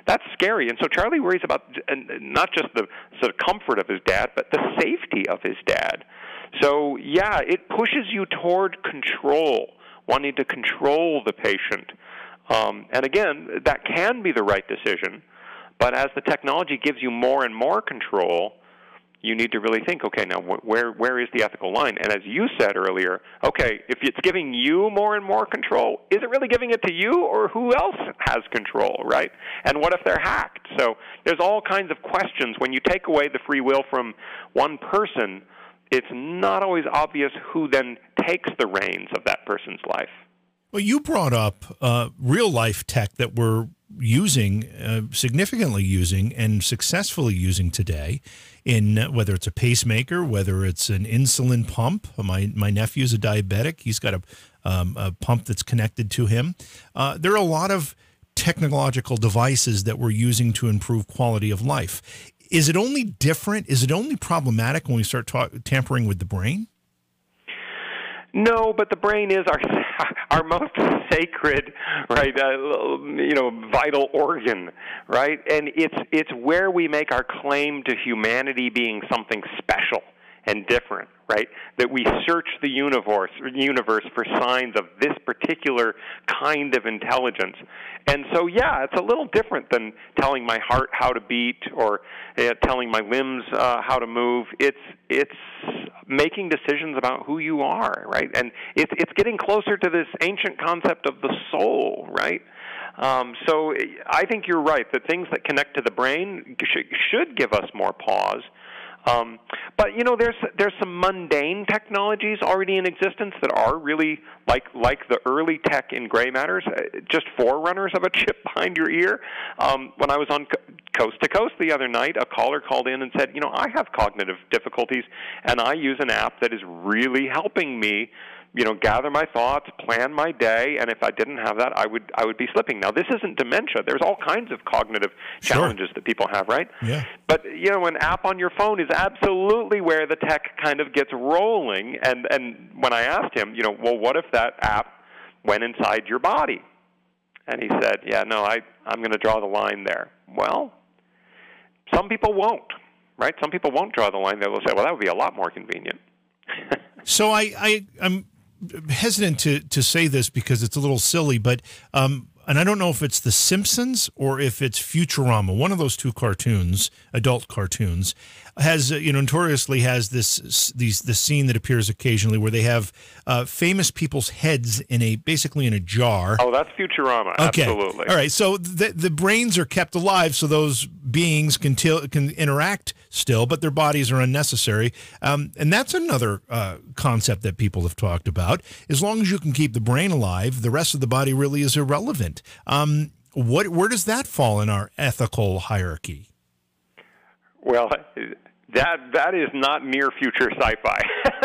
That's scary. And so Charlie worries about not just the sort of comfort of his dad, but the safety of his dad. So, yeah, it pushes you toward control, wanting to control the patient. Um, and again, that can be the right decision, but as the technology gives you more and more control, you need to really think, okay, now where where is the ethical line? And as you said earlier, okay, if it's giving you more and more control, is it really giving it to you, or who else has control, right? And what if they're hacked? So there's all kinds of questions. When you take away the free will from one person, it's not always obvious who then takes the reins of that person's life. Well, you brought up uh, real-life tech that we're using, uh, significantly using and successfully using today, in uh, whether it's a pacemaker, whether it's an insulin pump. My my nephew's a diabetic. He's got a, um, a pump that's connected to him. Uh, there are a lot of technological devices that we're using to improve quality of life. Is it only different? Is it only problematic when we start ta- tampering with the brain? No, but the brain is our our most sacred, right? Uh, you know, vital organ, right? And it's it's where we make our claim to humanity being something special and different, right? That we search the universe universe for signs of this particular kind of intelligence. And so, yeah, it's a little different than telling my heart how to beat or uh, telling my limbs uh, how to move. It's it's making decisions about who you are, right? And it's it's getting closer to this ancient concept of the soul, right? Um, so I think you're right that things that connect to the brain sh- should give us more pause. Um, but you know, there's there's some mundane technologies already in existence that are really like like the early tech in gray matters, uh, just forerunners of a chip behind your ear. Um, when I was on Co- Coast to Coast the other night, a caller called in and said, you know, I have cognitive difficulties, and I use an app that is really helping me, you know, gather my thoughts, plan my day, and if I didn't have that, I would I would be slipping. Now, this isn't dementia. There's all kinds of cognitive challenges Sure. that people have, right? Yeah. But, you know, an app on your phone is absolutely where the tech kind of gets rolling. And, and when I asked him, you know, well, what if that app went inside your body? And he said, yeah, no, I, I'm going to draw the line there. Well, some people won't, right? Some people won't draw the line there. They'll say, well, that would be a lot more convenient. So I, I, I'm hesitant to, to say this because it's a little silly, but um, and I don't know if it's The Simpsons or if it's Futurama. One of those two cartoons, adult cartoons, has uh, you know notoriously has this these the scene that appears occasionally where they have uh, famous people's heads in a basically in a jar. Oh, that's Futurama. Okay. Absolutely. All right. So the the brains are kept alive, so those beings can til- can interact still, but their bodies are unnecessary. Um, and that's another uh, concept that people have talked about. As long as you can keep the brain alive, the rest of the body really is irrelevant. Um, what where does that fall in our ethical hierarchy? Well, that that is not near future sci-fi.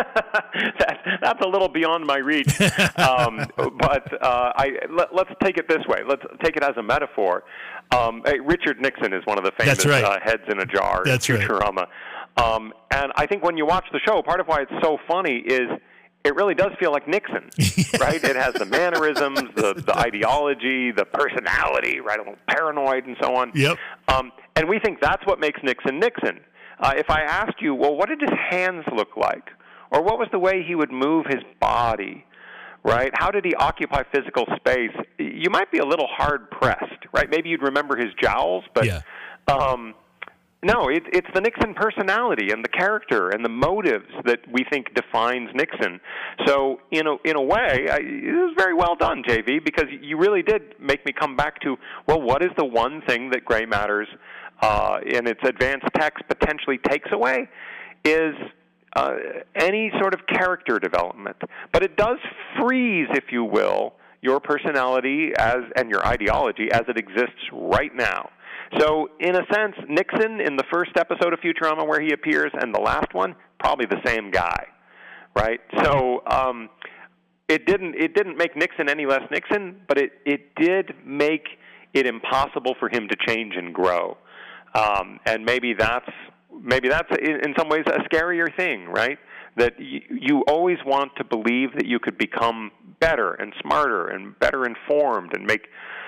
that, that's a little beyond my reach. Um, but uh, I let, let's take it this way. Let's take it as a metaphor. Um, hey, Richard Nixon is one of the famous right. uh, heads in a jar That's in Futurama. Right. Um, and I think when you watch the show, part of why it's so funny is it really does feel like Nixon, right? It has the mannerisms, the, the ideology, the personality, right? A little paranoid and so on. Yep. Um, and we think that's what makes Nixon Nixon. Uh, if I asked you, well, what did his hands look like? Or what was the way he would move his body, right? How did he occupy physical space? You might be a little hard-pressed, right? Maybe you'd remember his jowls, but yeah. um, no, it, it's the Nixon personality and the character and the motives that we think defines Nixon. So in a, in a way, I, it was very well done, J V, because you really did make me come back to, well, what is the one thing that Gray Matters uh, in its advanced text potentially takes away is uh, any sort of character development. But it does freeze, if you will, your personality as and your ideology as it exists right now. So, in a sense, Nixon in the first episode of Futurama where he appears and the last one, probably the same guy, right? So, um, it didn't it didn't make Nixon any less Nixon, but it, it did make it impossible for him to change and grow. Um, and maybe that's maybe that's in some ways a scarier thing, right? That you, you always want to believe that you could become better and smarter and better informed and make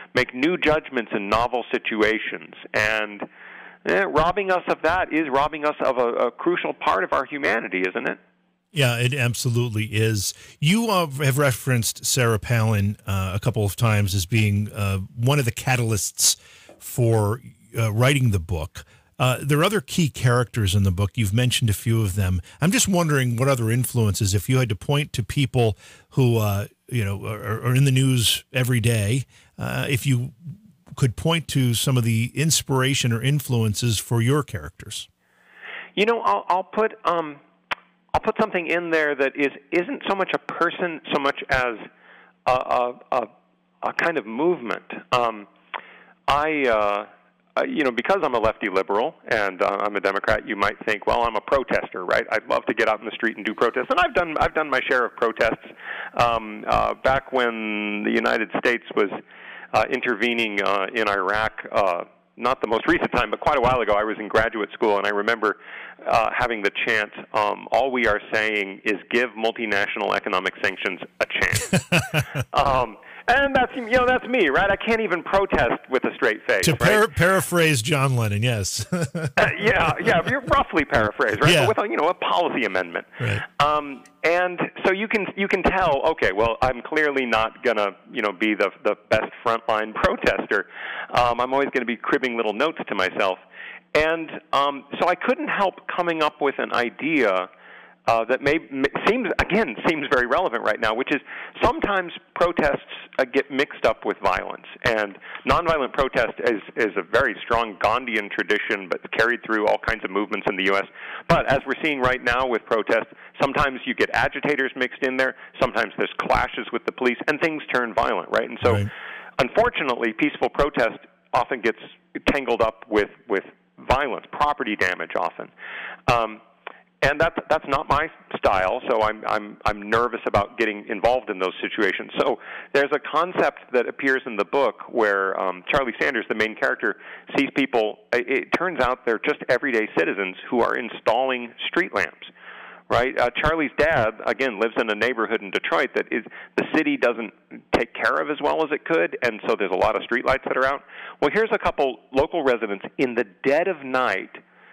make new judgments in novel situations. And eh, robbing us of that is robbing us of a, a crucial part of our humanity, isn't it? Yeah, it absolutely is. You uh, have referenced Sarah Palin uh, a couple of times as being uh, one of the catalysts for uh, writing the book. Uh, there are other key characters in the book. You've mentioned a few of them. I'm just wondering what other influences, if you had to point to people who uh, you know are, are in the news every day, uh, if you could point to some of the inspiration or influences for your characters. You know, I'll, I'll put. Um I'll put something in there that is, isn't so much a person so much as a, a, a, a kind of movement. Um, I, uh, you know, because I'm a lefty liberal and uh, I'm a Democrat, you might think, well, I'm a protester, right? I'd love to get out in the street and do protests, and I've done I've done my share of protests. Um, uh, back when the United States was uh, intervening uh, in Iraq. Uh, Not the most recent time, but quite a while ago, I was in graduate school, and I remember uh, having the chant, um, all we are saying is give multinational economic sanctions a chance. um, and that's, you know, that's me, right? I can't even protest with a straight face. To par- right? paraphrase John Lennon, yes. uh, yeah, yeah, you're roughly paraphrased, right? Yeah. But with a, you know, a policy amendment. Right. Um, and so you can you can tell, okay, well, I'm clearly not gonna, you know, be the the best frontline protester. Um, I'm always going to be cribbing little notes to myself, and um, so I couldn't help coming up with an idea uh, that may, may seems again seems very relevant right now, which is sometimes protests uh, get mixed up with violence, and nonviolent protest is is a very strong Gandhian tradition, but carried through all kinds of movements in the U S. But as we're seeing right now with protests, sometimes you get agitators mixed in there, sometimes there's clashes with the police, and things turn violent, right? And so, right. Unfortunately, peaceful protest often gets tangled up with with violence, property damage often. Um, And that's that's not my style, so I'm I'm I'm nervous about getting involved in those situations. So there's a concept that appears in the book where um, Charlie Sanders, the main character, sees people. It, it turns out they're just everyday citizens who are installing street lamps. Right? Uh, Charlie's dad, again, lives in a neighborhood in Detroit that is the city doesn't take care of as well as it could, and so there's a lot of streetlights that are out. Well, here's a couple local residents in the dead of night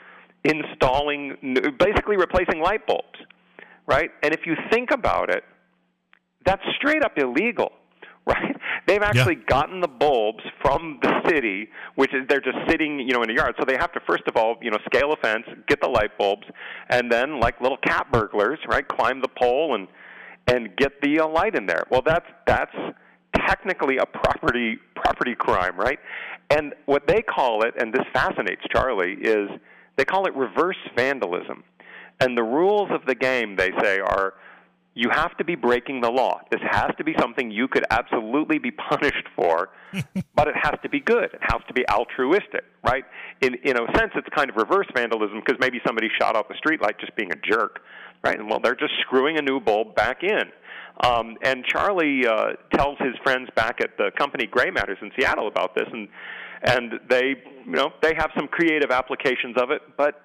installing, basically replacing light bulbs, right? And if you think about it, that's straight up illegal, right? They've actually yeah. gotten the bulbs from the city, which is they're just sitting, you know, in a yard. So they have to first of all, you know, scale a fence, get the light bulbs, and then, like little cat burglars, right, climb the pole and and get the uh, light in there. Well, that's that's technically a property property crime, right? And what they call it, and this fascinates Charlie, is they call it reverse vandalism. And the rules of the game, they say, are you have to be breaking the law. This has to be something you could absolutely be punished for, but it has to be good. It has to be altruistic, right? In in a sense, it's kind of reverse vandalism because maybe somebody shot out the streetlight just being a jerk, right? And well, they're just screwing a new bulb back in. Um, and Charlie uh, tells his friends back at the company Gray Matters in Seattle about this, and and they, you know, they have some creative applications of it, but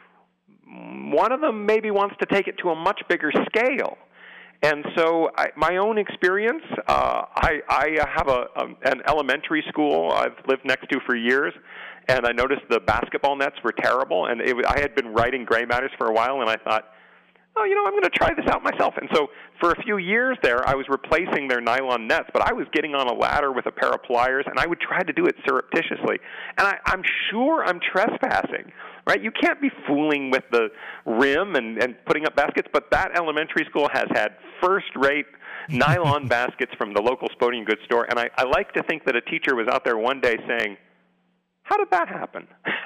one of them maybe wants to take it to a much bigger scale. And so I, my own experience, uh, I, I have a, a an elementary school I've lived next to for years, and I noticed the basketball nets were terrible, and it, I had been writing Gray Matters for a while, and I thought, oh, you know, I'm going to try this out myself. And so for a few years there, I was replacing their nylon nets, but I was getting on a ladder with a pair of pliers, and I would try to do it surreptitiously. And I, I'm sure I'm trespassing, right? You can't be fooling with the rim and, and putting up baskets, but that elementary school has had first-rate nylon baskets from the local sporting goods store, and I, I like to think that a teacher was out there one day saying, how did that happen?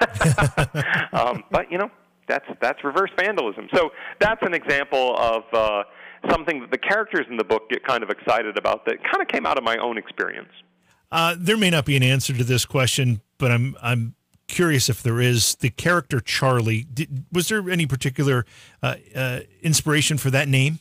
um, but, you know, That's that's reverse vandalism. So that's an example of uh, something that the characters in the book get kind of excited about that kind of came out of my own experience. Uh, there may not be an answer to this question, but I'm I'm curious if there is. The character Charlie, did, was there any particular uh, uh, inspiration for that name?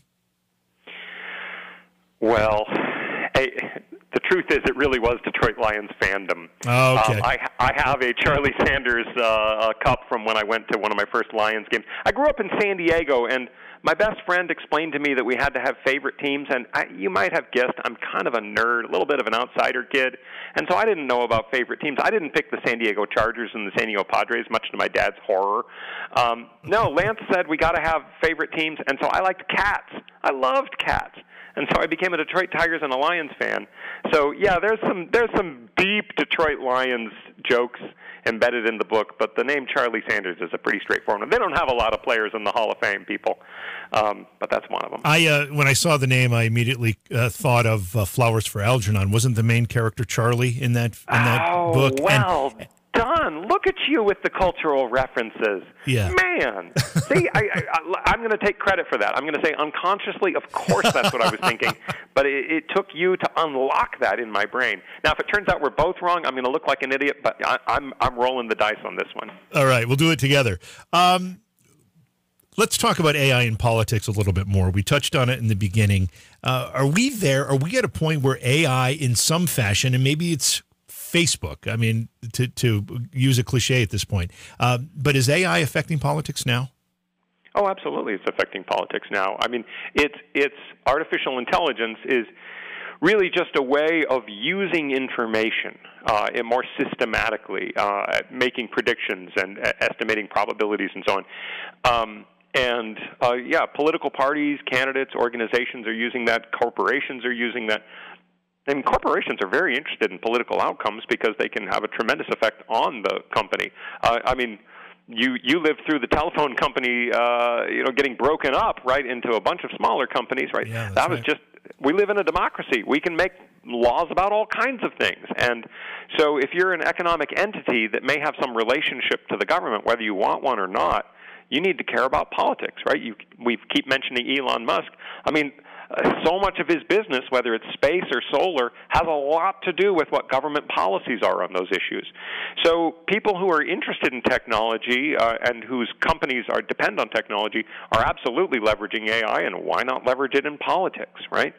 Well, I, the truth is, it really was Detroit Lions fandom. Oh, okay. Um, I, I have a Charlie Sanders uh, cup from when I went to one of my first Lions games. I grew up in San Diego, and my best friend explained to me that we had to have favorite teams, and I, you might have guessed I'm kind of a nerd, a little bit of an outsider kid, and so I didn't know about favorite teams. I didn't pick the San Diego Chargers and the San Diego Padres, much to my dad's horror. Um, no, Lance said we got to have favorite teams, and so I liked Cats. I loved Cats. And so I became a Detroit Tigers and a Lions fan. So yeah, there's some there's some deep Detroit Lions jokes embedded in the book, but the name Charlie Sanders is a pretty straightforward one. They don't have a lot of players in the Hall of Fame, people, um, but that's one of them. I uh, when I saw the name, I immediately uh, thought of uh, Flowers for Algernon. Wasn't the main character Charlie in that in that oh, book? Well, and, Don, look at you with the cultural references. Yeah. Man. See, I, I, I'm going to take credit for that. I'm going to say unconsciously, of course that's what I was thinking, but it, it took you to unlock that in my brain. Now, if it turns out we're both wrong, I'm going to look like an idiot, but I, I'm, I'm rolling the dice on this one. All right, we'll do it together. Um, let's talk about A I in politics a little bit more. We touched on it in the beginning. Uh, are we there? Are we at a point where A I in some fashion, and maybe it's Facebook, I mean, to, to use a cliche at this point. Uh, but is A I affecting politics now? Oh, absolutely. It's affecting politics now. I mean, it's, it's artificial intelligence is really just a way of using information uh, more systematically, uh, making predictions and uh, estimating probabilities and so on. Um, and, uh, yeah, political parties, candidates, organizations are using that. Corporations are using that. And corporations are very interested in political outcomes because they can have a tremendous effect on the company. Uh, I mean, you you lived through the telephone company, uh, you know, getting broken up right into a bunch of smaller companies, right? Yeah, that's that was right. just. We live in a democracy. We can make laws about all kinds of things, and so if you're an economic entity that may have some relationship to the government, whether you want one or not, you need to care about politics, right? You we keep mentioning Elon Musk. I mean. Uh, so much of his business, whether it's space or solar, has a lot to do with what government policies are on those issues. So people who are interested in technology uh, and whose companies are depend on technology are absolutely leveraging A I, and why not leverage it in politics, right?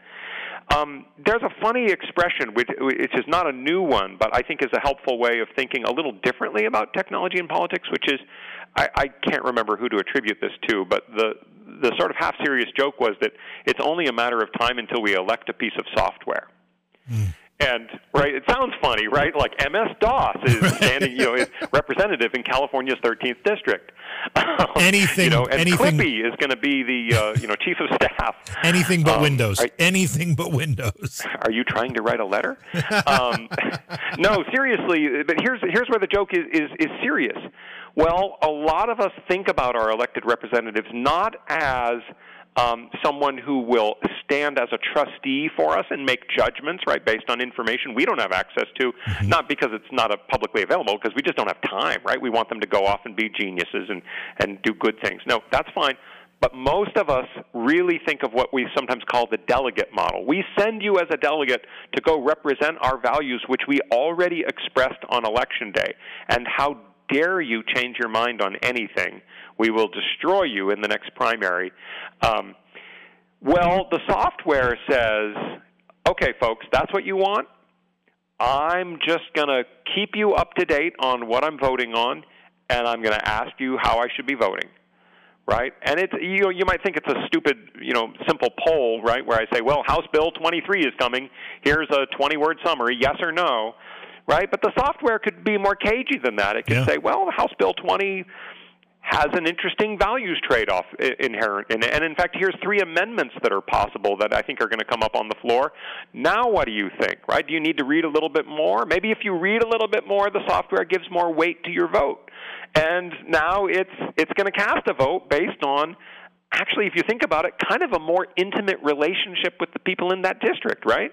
Um, there's a funny expression, which, which is not a new one, but I think is a helpful way of thinking a little differently about technology and politics, which is, I, I can't remember who to attribute this to, but the the sort of half-serious joke was that it's only a matter of time until we elect a piece of software. Mm. And, right, it sounds funny, right? Like M S DOS is standing, you know, is representative in California's thirteenth district. Anything, you know, and anything. Clippy is going to be the, uh, you know, chief of staff. Anything but um, Windows. Right? Anything but Windows. Are you trying to write a letter? um, no, seriously. But here's here's where the joke is, is is serious. Well, a lot of us think about our elected representatives not as um, someone who will stand as a trustee for us and make judgments, right, based on information we don't have access to, mm-hmm. not because it's not a publicly available, because we just don't have time, right? We want them to go off and be geniuses and, and do good things. No, that's fine. But most of us really think of what we sometimes call the delegate model. We send you as a delegate to go represent our values, which we already expressed on Election Day. And how dare you change your mind on anything? We will destroy you in the next primary. Um, well, the software says, okay, folks, that's what you want. I'm just going to keep you up to date on what I'm voting on, and I'm going to ask you how I should be voting. Right, and it's you. You might think it's a stupid, you know, simple poll, right? Where I say, "Well, House Bill twenty-three is coming. Here's a twenty-word summary, yes or no." Right, but the software could be more cagey than that. It could yeah. say, "Well, House Bill twenty has an interesting values trade-off inherent in it, and in fact, here's three amendments that are possible that I think are going to come up on the floor. Now, what do you think? Right? Do you need to read a little bit more? Maybe if you read a little bit more, the software gives more weight to your vote." And now it's it's going to cast a vote based on, actually, if you think about it, kind of a more intimate relationship with the people in that district, right?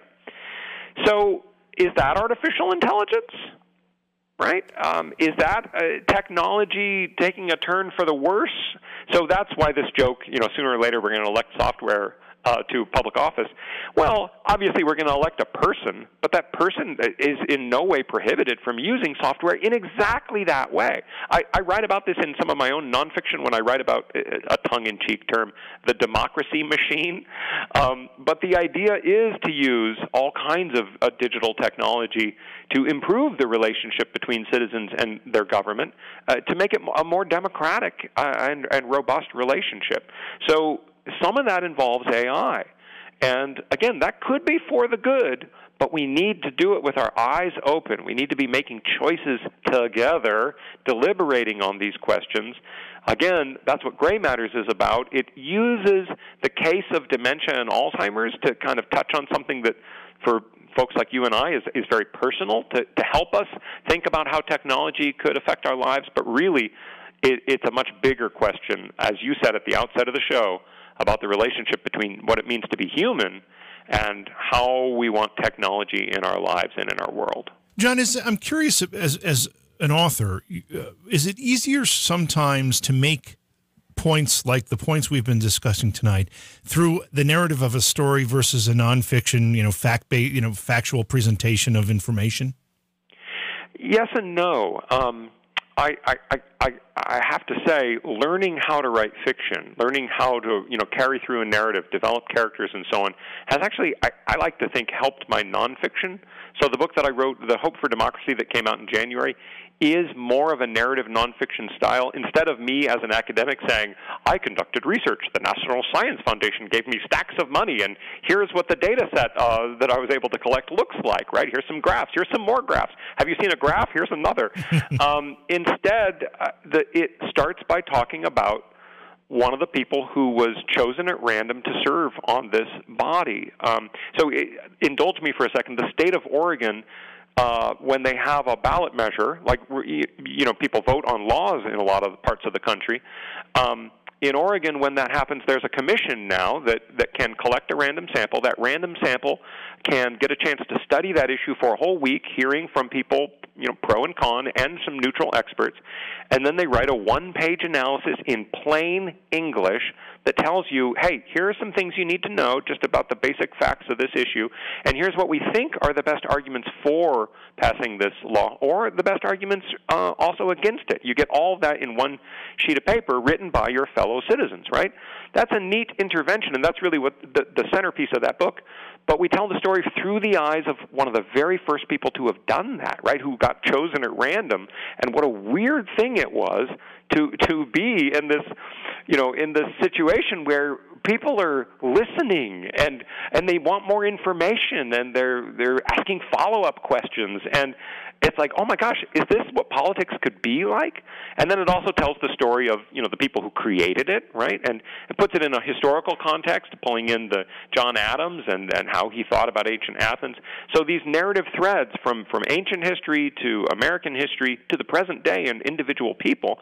So is that artificial intelligence, right? Um, is that uh, technology taking a turn for the worse? So that's why this joke, you know, sooner or later we're going to elect software Uh, to public office. Well, obviously we're going to elect a person, but that person is in no way prohibited from using software in exactly that way. I, I write about this in some of my own nonfiction when I write about a tongue-in-cheek term, the democracy machine. Um, but the idea is to use all kinds of uh, digital technology to improve the relationship between citizens and their government, uh, to make it a more democratic uh, and, and robust relationship. So some of that involves A I. And again, that could be for the good, but we need to do it with our eyes open. We need to be making choices together, deliberating on these questions. Again, that's what Gray Matters is about. It uses the case of dementia and Alzheimer's to kind of touch on something that, for folks like you and I, is, is very personal, to, to help us think about how technology could affect our lives. But really, it, it's a much bigger question, as you said at the outset of the show, about the relationship between what it means to be human and how we want technology in our lives and in our world. John, is, I'm curious, as as an author, uh, is it easier sometimes to make points like the points we've been discussing tonight through the narrative of a story versus a nonfiction, you know, fact-based, you know, factual presentation of information? Yes and no. Um, I, I, I, I have to say, learning how to write fiction, learning how to, you know, carry through a narrative, develop characters and so on, has actually, I, I like to think, helped my nonfiction. So the book that I wrote, The Hope for Democracy, that came out in January, is more of a narrative nonfiction style. Instead of me as an academic saying, I conducted research, the National Science Foundation gave me stacks of money, and here's what the data set uh, that I was able to collect looks like, right? Here's some graphs. Here's some more graphs. Have you seen a graph? Here's another. um, instead, uh, the, it starts by talking about one of the people who was chosen at random to serve on this body. Um, so it, indulge me for a second. The state of Oregon, Uh, when they have a ballot measure, like, you know, people vote on laws in a lot of parts of the country. Um, in Oregon, when that happens, there's a commission now that, that can collect a random sample. That random sample can get a chance to study that issue for a whole week, hearing from people, you know, pro and con, and some neutral experts. And then they write a one-page analysis in plain English that tells you, hey, here are some things you need to know just about the basic facts of this issue, and here's what we think are the best arguments for passing this law, or the best arguments uh, also against it. You get all of that in one sheet of paper written by your fellow citizens, right? That's a neat intervention, and that's really what the, the centerpiece of that book. But we tell the story through the eyes of one of the very first people to have done that, right, who got chosen at random, and what a weird thing it was to to be in this, you know, in this situation where people are listening and and they want more information, and they're they're asking follow-up questions, and it's like, oh my gosh, is this what politics could be like? And then it also tells the story of, you know, the people who created it, right? And it puts it in a historical context, pulling in the John Adams and, and how he thought about ancient Athens. So these narrative threads from, from ancient history to American history to the present day and individual people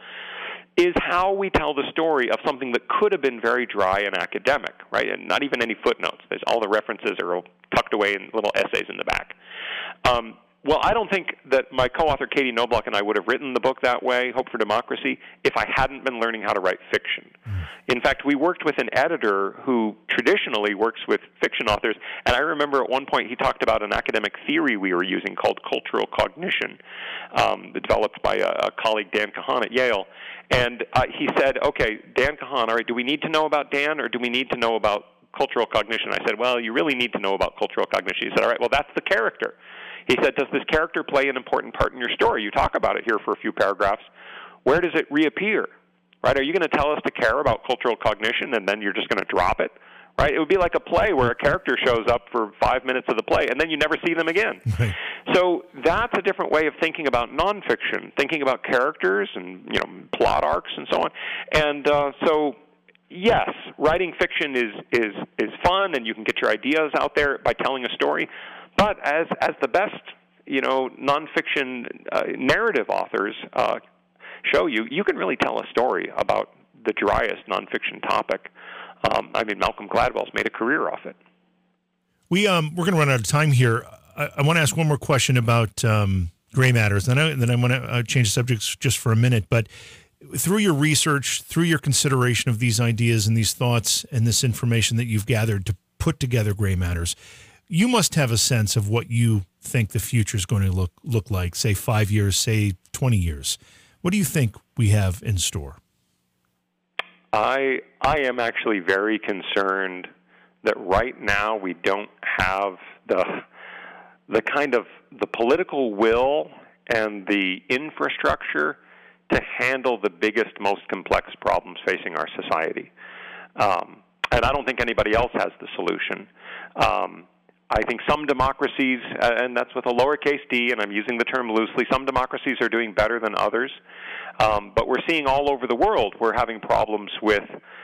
is how we tell the story of something that could have been very dry and academic, right? And not even any footnotes. There's all the references are tucked away in little essays in the back. Um, Well, I don't think that my co-author Katie Knobloch and I would have written the book that way, Hope for Democracy, if I hadn't been learning how to write fiction. Mm. In fact, we worked with an editor who traditionally works with fiction authors, and I remember at one point he talked about an academic theory we were using called cultural cognition, um, developed by a, a colleague, Dan Kahan at Yale. And uh, he said, okay, Dan Kahan, all right, do we need to know about Dan, or do we need to know about cultural cognition? I said, well, you really need to know about cultural cognition. He said, all right, well, that's the character. He said, does this character play an important part in your story? You talk about it here for a few paragraphs. Where does it reappear? Right? Are you going to tell us to care about cultural cognition and then you're just going to drop it? Right? It would be like a play where a character shows up for five minutes of the play and then you never see them again. Right. So that's a different way of thinking about nonfiction, thinking about characters and, you know, plot arcs and so on. And uh, so, yes, writing fiction is, is, is fun, and you can get your ideas out there by telling a story. But as as the best, you know, nonfiction uh, narrative authors uh, show you, you can really tell a story about the driest nonfiction topic. Um, I mean, Malcolm Gladwell's made a career off it. We um we're going to run out of time here. I, I want to ask one more question about um, Gray Matters, and then I, then I want to uh, change the subjects just for a minute. But through your research, through your consideration of these ideas and these thoughts and this information that you've gathered to put together Gray Matters, you must have a sense of what you think the future is going to look look like, say five years, say twenty years. What do you think we have in store? I I am actually very concerned that right now we don't have the the kind of the political will and the infrastructure to handle the biggest, most complex problems facing our society. Um, and I don't think anybody else has the solution. Um, I think some democracies, uh, and that's with a lowercase d, and I'm using the term loosely, some democracies are doing better than others. Um, but we're seeing all over the world, we're having problems with,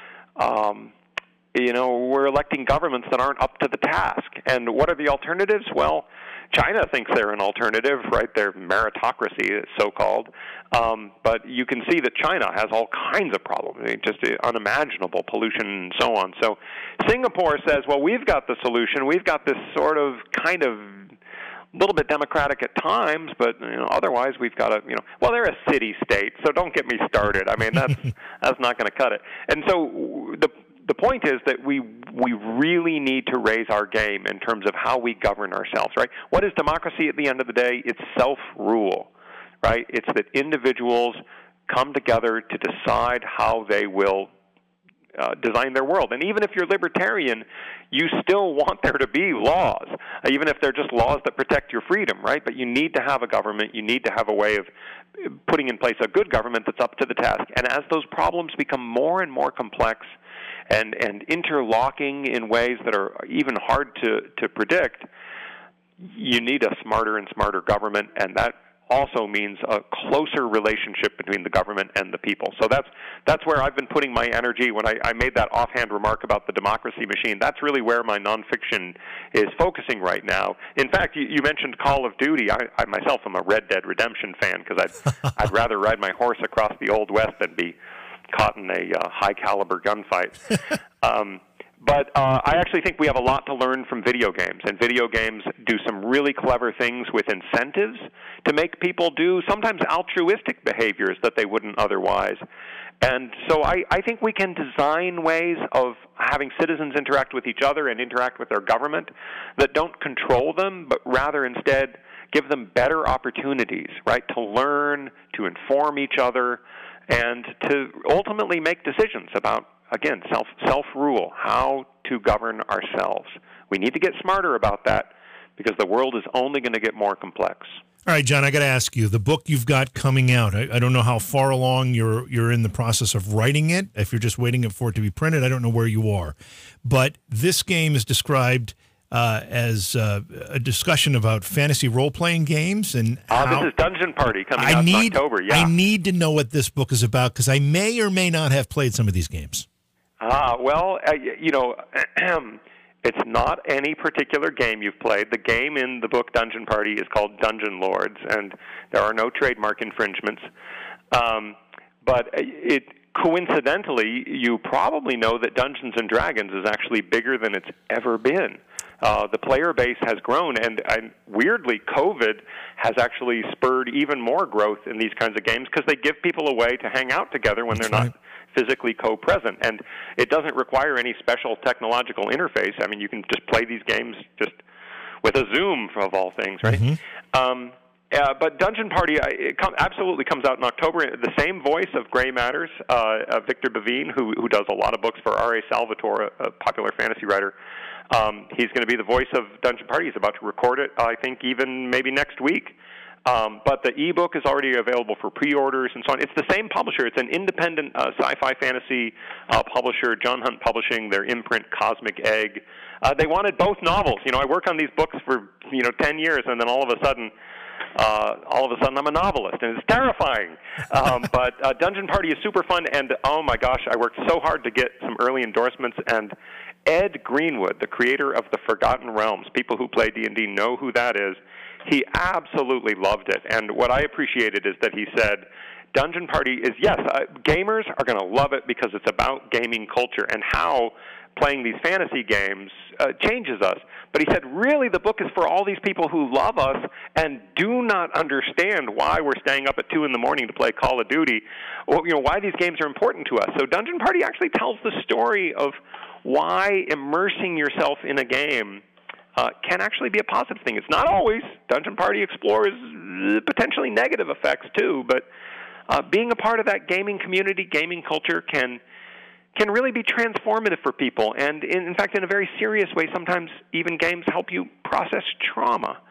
um, you know, we're electing governments that aren't up to the task. And what are the alternatives? Well, China thinks they're an alternative, right? They're meritocracy, so-called. Um, but you can see that China has all kinds of problems, I mean, just unimaginable pollution and so on. So Singapore says, well, we've got the solution. We've got this sort of kind of a little bit democratic at times, but you know, otherwise we've got a, you know, well, they're a city-state, so don't get me started. I mean, that's that's not going to cut it. And so the the point is that we we really need to raise our game in terms of how we govern ourselves, right? What is democracy at the end of the day? It's self-rule, right? It's that individuals come together to decide how they will Uh, design their world. And even if you're libertarian, you still want there to be laws, uh, even if they're just laws that protect your freedom, right? But you need to have a government. You need to have a way of putting in place a good government that's up to the task. And as those problems become more and more complex and, and interlocking in ways that are even hard to, to predict, you need a smarter and smarter government, and that also means a closer relationship between the government and the people. So that's that's where I've been putting my energy. When I, I made that offhand remark about the democracy machine, that's really where my nonfiction is focusing right now. In fact, you, you mentioned Call of Duty. I, I myself am a Red Dead Redemption fan because I'd, I'd rather ride my horse across the Old West than be caught in a uh, high-caliber gunfight. Um, But uh, I actually think we have a lot to learn from video games, and video games do some really clever things with incentives to make people do sometimes altruistic behaviors that they wouldn't otherwise. And so I, I think we can design ways of having citizens interact with each other and interact with their government that don't control them, but rather instead give them better opportunities, right, to learn, to inform each other, and to ultimately make decisions about, again, self, self-rule, how to govern ourselves. We need to get smarter about that because the world is only going to get more complex. All right, John, I got to ask you, the book you've got coming out, I, I don't know how far along you're you're in the process of writing it. If you're just waiting for it to be printed, I don't know where you are. But this game is described uh, as uh, a discussion about fantasy role-playing games. and uh, how, This is Dungeon Party coming I out need, in October, yeah. I need to know what this book is about because I may or may not have played some of these games. Ah, well, uh, you know, it's not any particular game you've played. The game in the book Dungeon Party is called Dungeon Lords, and there are no trademark infringements. Um, but it coincidentally, you probably know that Dungeons and Dragons is actually bigger than it's ever been. Uh, the player base has grown, and, and weirdly, COVID has actually spurred even more growth in these kinds of games because they give people a way to hang out together when That's they're right. not physically co-present. And it doesn't require any special technological interface. I mean, you can just play these games just with a Zoom, of all things, right? Mm-hmm. Um, uh, but Dungeon Party it com- absolutely comes out in October. The same voice of Gray Matters, uh, uh, Victor Bavine, who, who does a lot of books for R A Salvatore, a, a popular fantasy writer. Um, he's going to be the voice of Dungeon Party. He's about to record it, I think, even maybe next week. Um, but the ebook is already available for pre-orders and so on. It's the same publisher. It's an independent uh, sci-fi fantasy uh, publisher, John Hunt Publishing, their imprint Cosmic Egg. Uh, they wanted both novels. You know, I work on these books for, you know, ten years, and then all of a sudden, uh, all of a sudden I'm a novelist, and it's terrifying. Um, but uh, Dungeon Party is super fun, and oh my gosh, I worked so hard to get some early endorsements, and Ed Greenwood, the creator of The Forgotten Realms, people who play D and D know who that is. He absolutely loved it, and what I appreciated is that he said, Dungeon Party is, yes, uh, gamers are going to love it because it's about gaming culture and how playing these fantasy games uh, changes us. But he said, really, the book is for all these people who love us and do not understand why we're staying up at two in the morning to play Call of Duty, or, you know, why these games are important to us. So Dungeon Party actually tells the story of why immersing yourself in a game Uh, can actually be a positive thing. It's not always. Dungeon Party explores potentially negative effects too, but uh, being a part of that gaming community, gaming culture can can really be transformative for people. And in, in fact, in a very serious way, sometimes even games help you process trauma.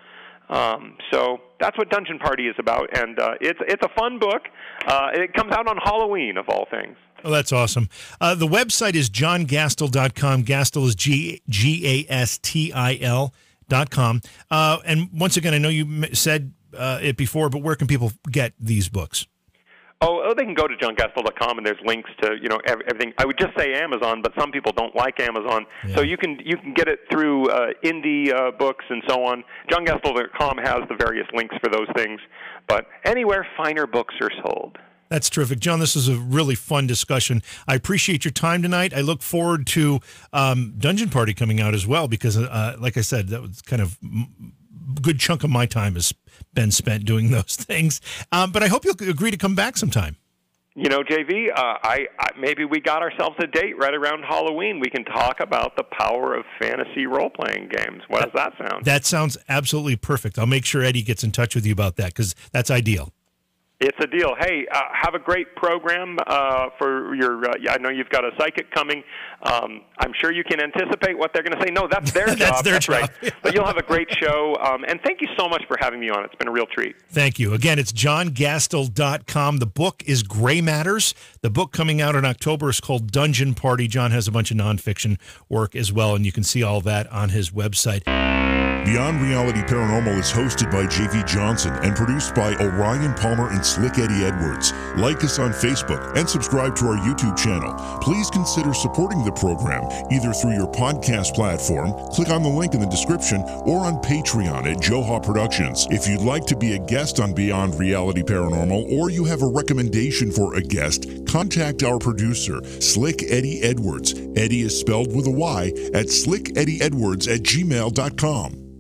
Um, so that's what Dungeon Party is about, and uh, it's it's a fun book. Uh, it comes out on Halloween, of all things. Oh, that's awesome. Uh, the website is john gastil dot com. Gastil is G G A S T I L dot com. Uh, and once again, I know you said uh, it before, but where can people get these books? Oh, oh, they can go to john gastil dot com, and there's links to, you know, everything. I would just say Amazon, but some people don't like Amazon, yeah. so you can you can get it through uh, indie uh, books and so on. john gastil dot com has the various links for those things, but anywhere finer books are sold. That's terrific. John, this is a really fun discussion. I appreciate your time tonight. I look forward to um, Dungeon Party coming out as well, because, uh, like I said, that was kind of a good chunk of my time has been spent doing those things. Um, but I hope you'll agree to come back sometime. You know, J V, uh, I, I maybe we got ourselves a date right around Halloween. We can talk about the power of fantasy role-playing games. What does that sound? That sounds absolutely perfect. I'll make sure Eddie gets in touch with you about that, because that's ideal. It's a deal. Hey, uh, have a great program uh, for your. Uh, I know you've got a psychic coming. Um, I'm sure you can anticipate what they're going to say. No, that's their that's job. Their that's job. right. But you'll have a great show. Um, and thank you so much for having me on. It's been a real treat. Thank you. Again, it's john gastil dot com. The book is Gray Matters. The book coming out in October is called Dungeon Party. John has a bunch of nonfiction work as well, and you can see all that on his website. Beyond Reality Paranormal is hosted by J V Johnson and produced by Orion Palmer and Slick Eddie Edwards. Like us on Facebook and subscribe to our YouTube channel. Please consider supporting the program either through your podcast platform, click on the link in the description, or on Patreon at Joha Productions. If you'd like to be a guest on Beyond Reality Paranormal, or you have a recommendation for a guest, contact our producer, Slick Eddie Edwards. Eddie is spelled with a Y at slick eddie edwards at gmail dot com.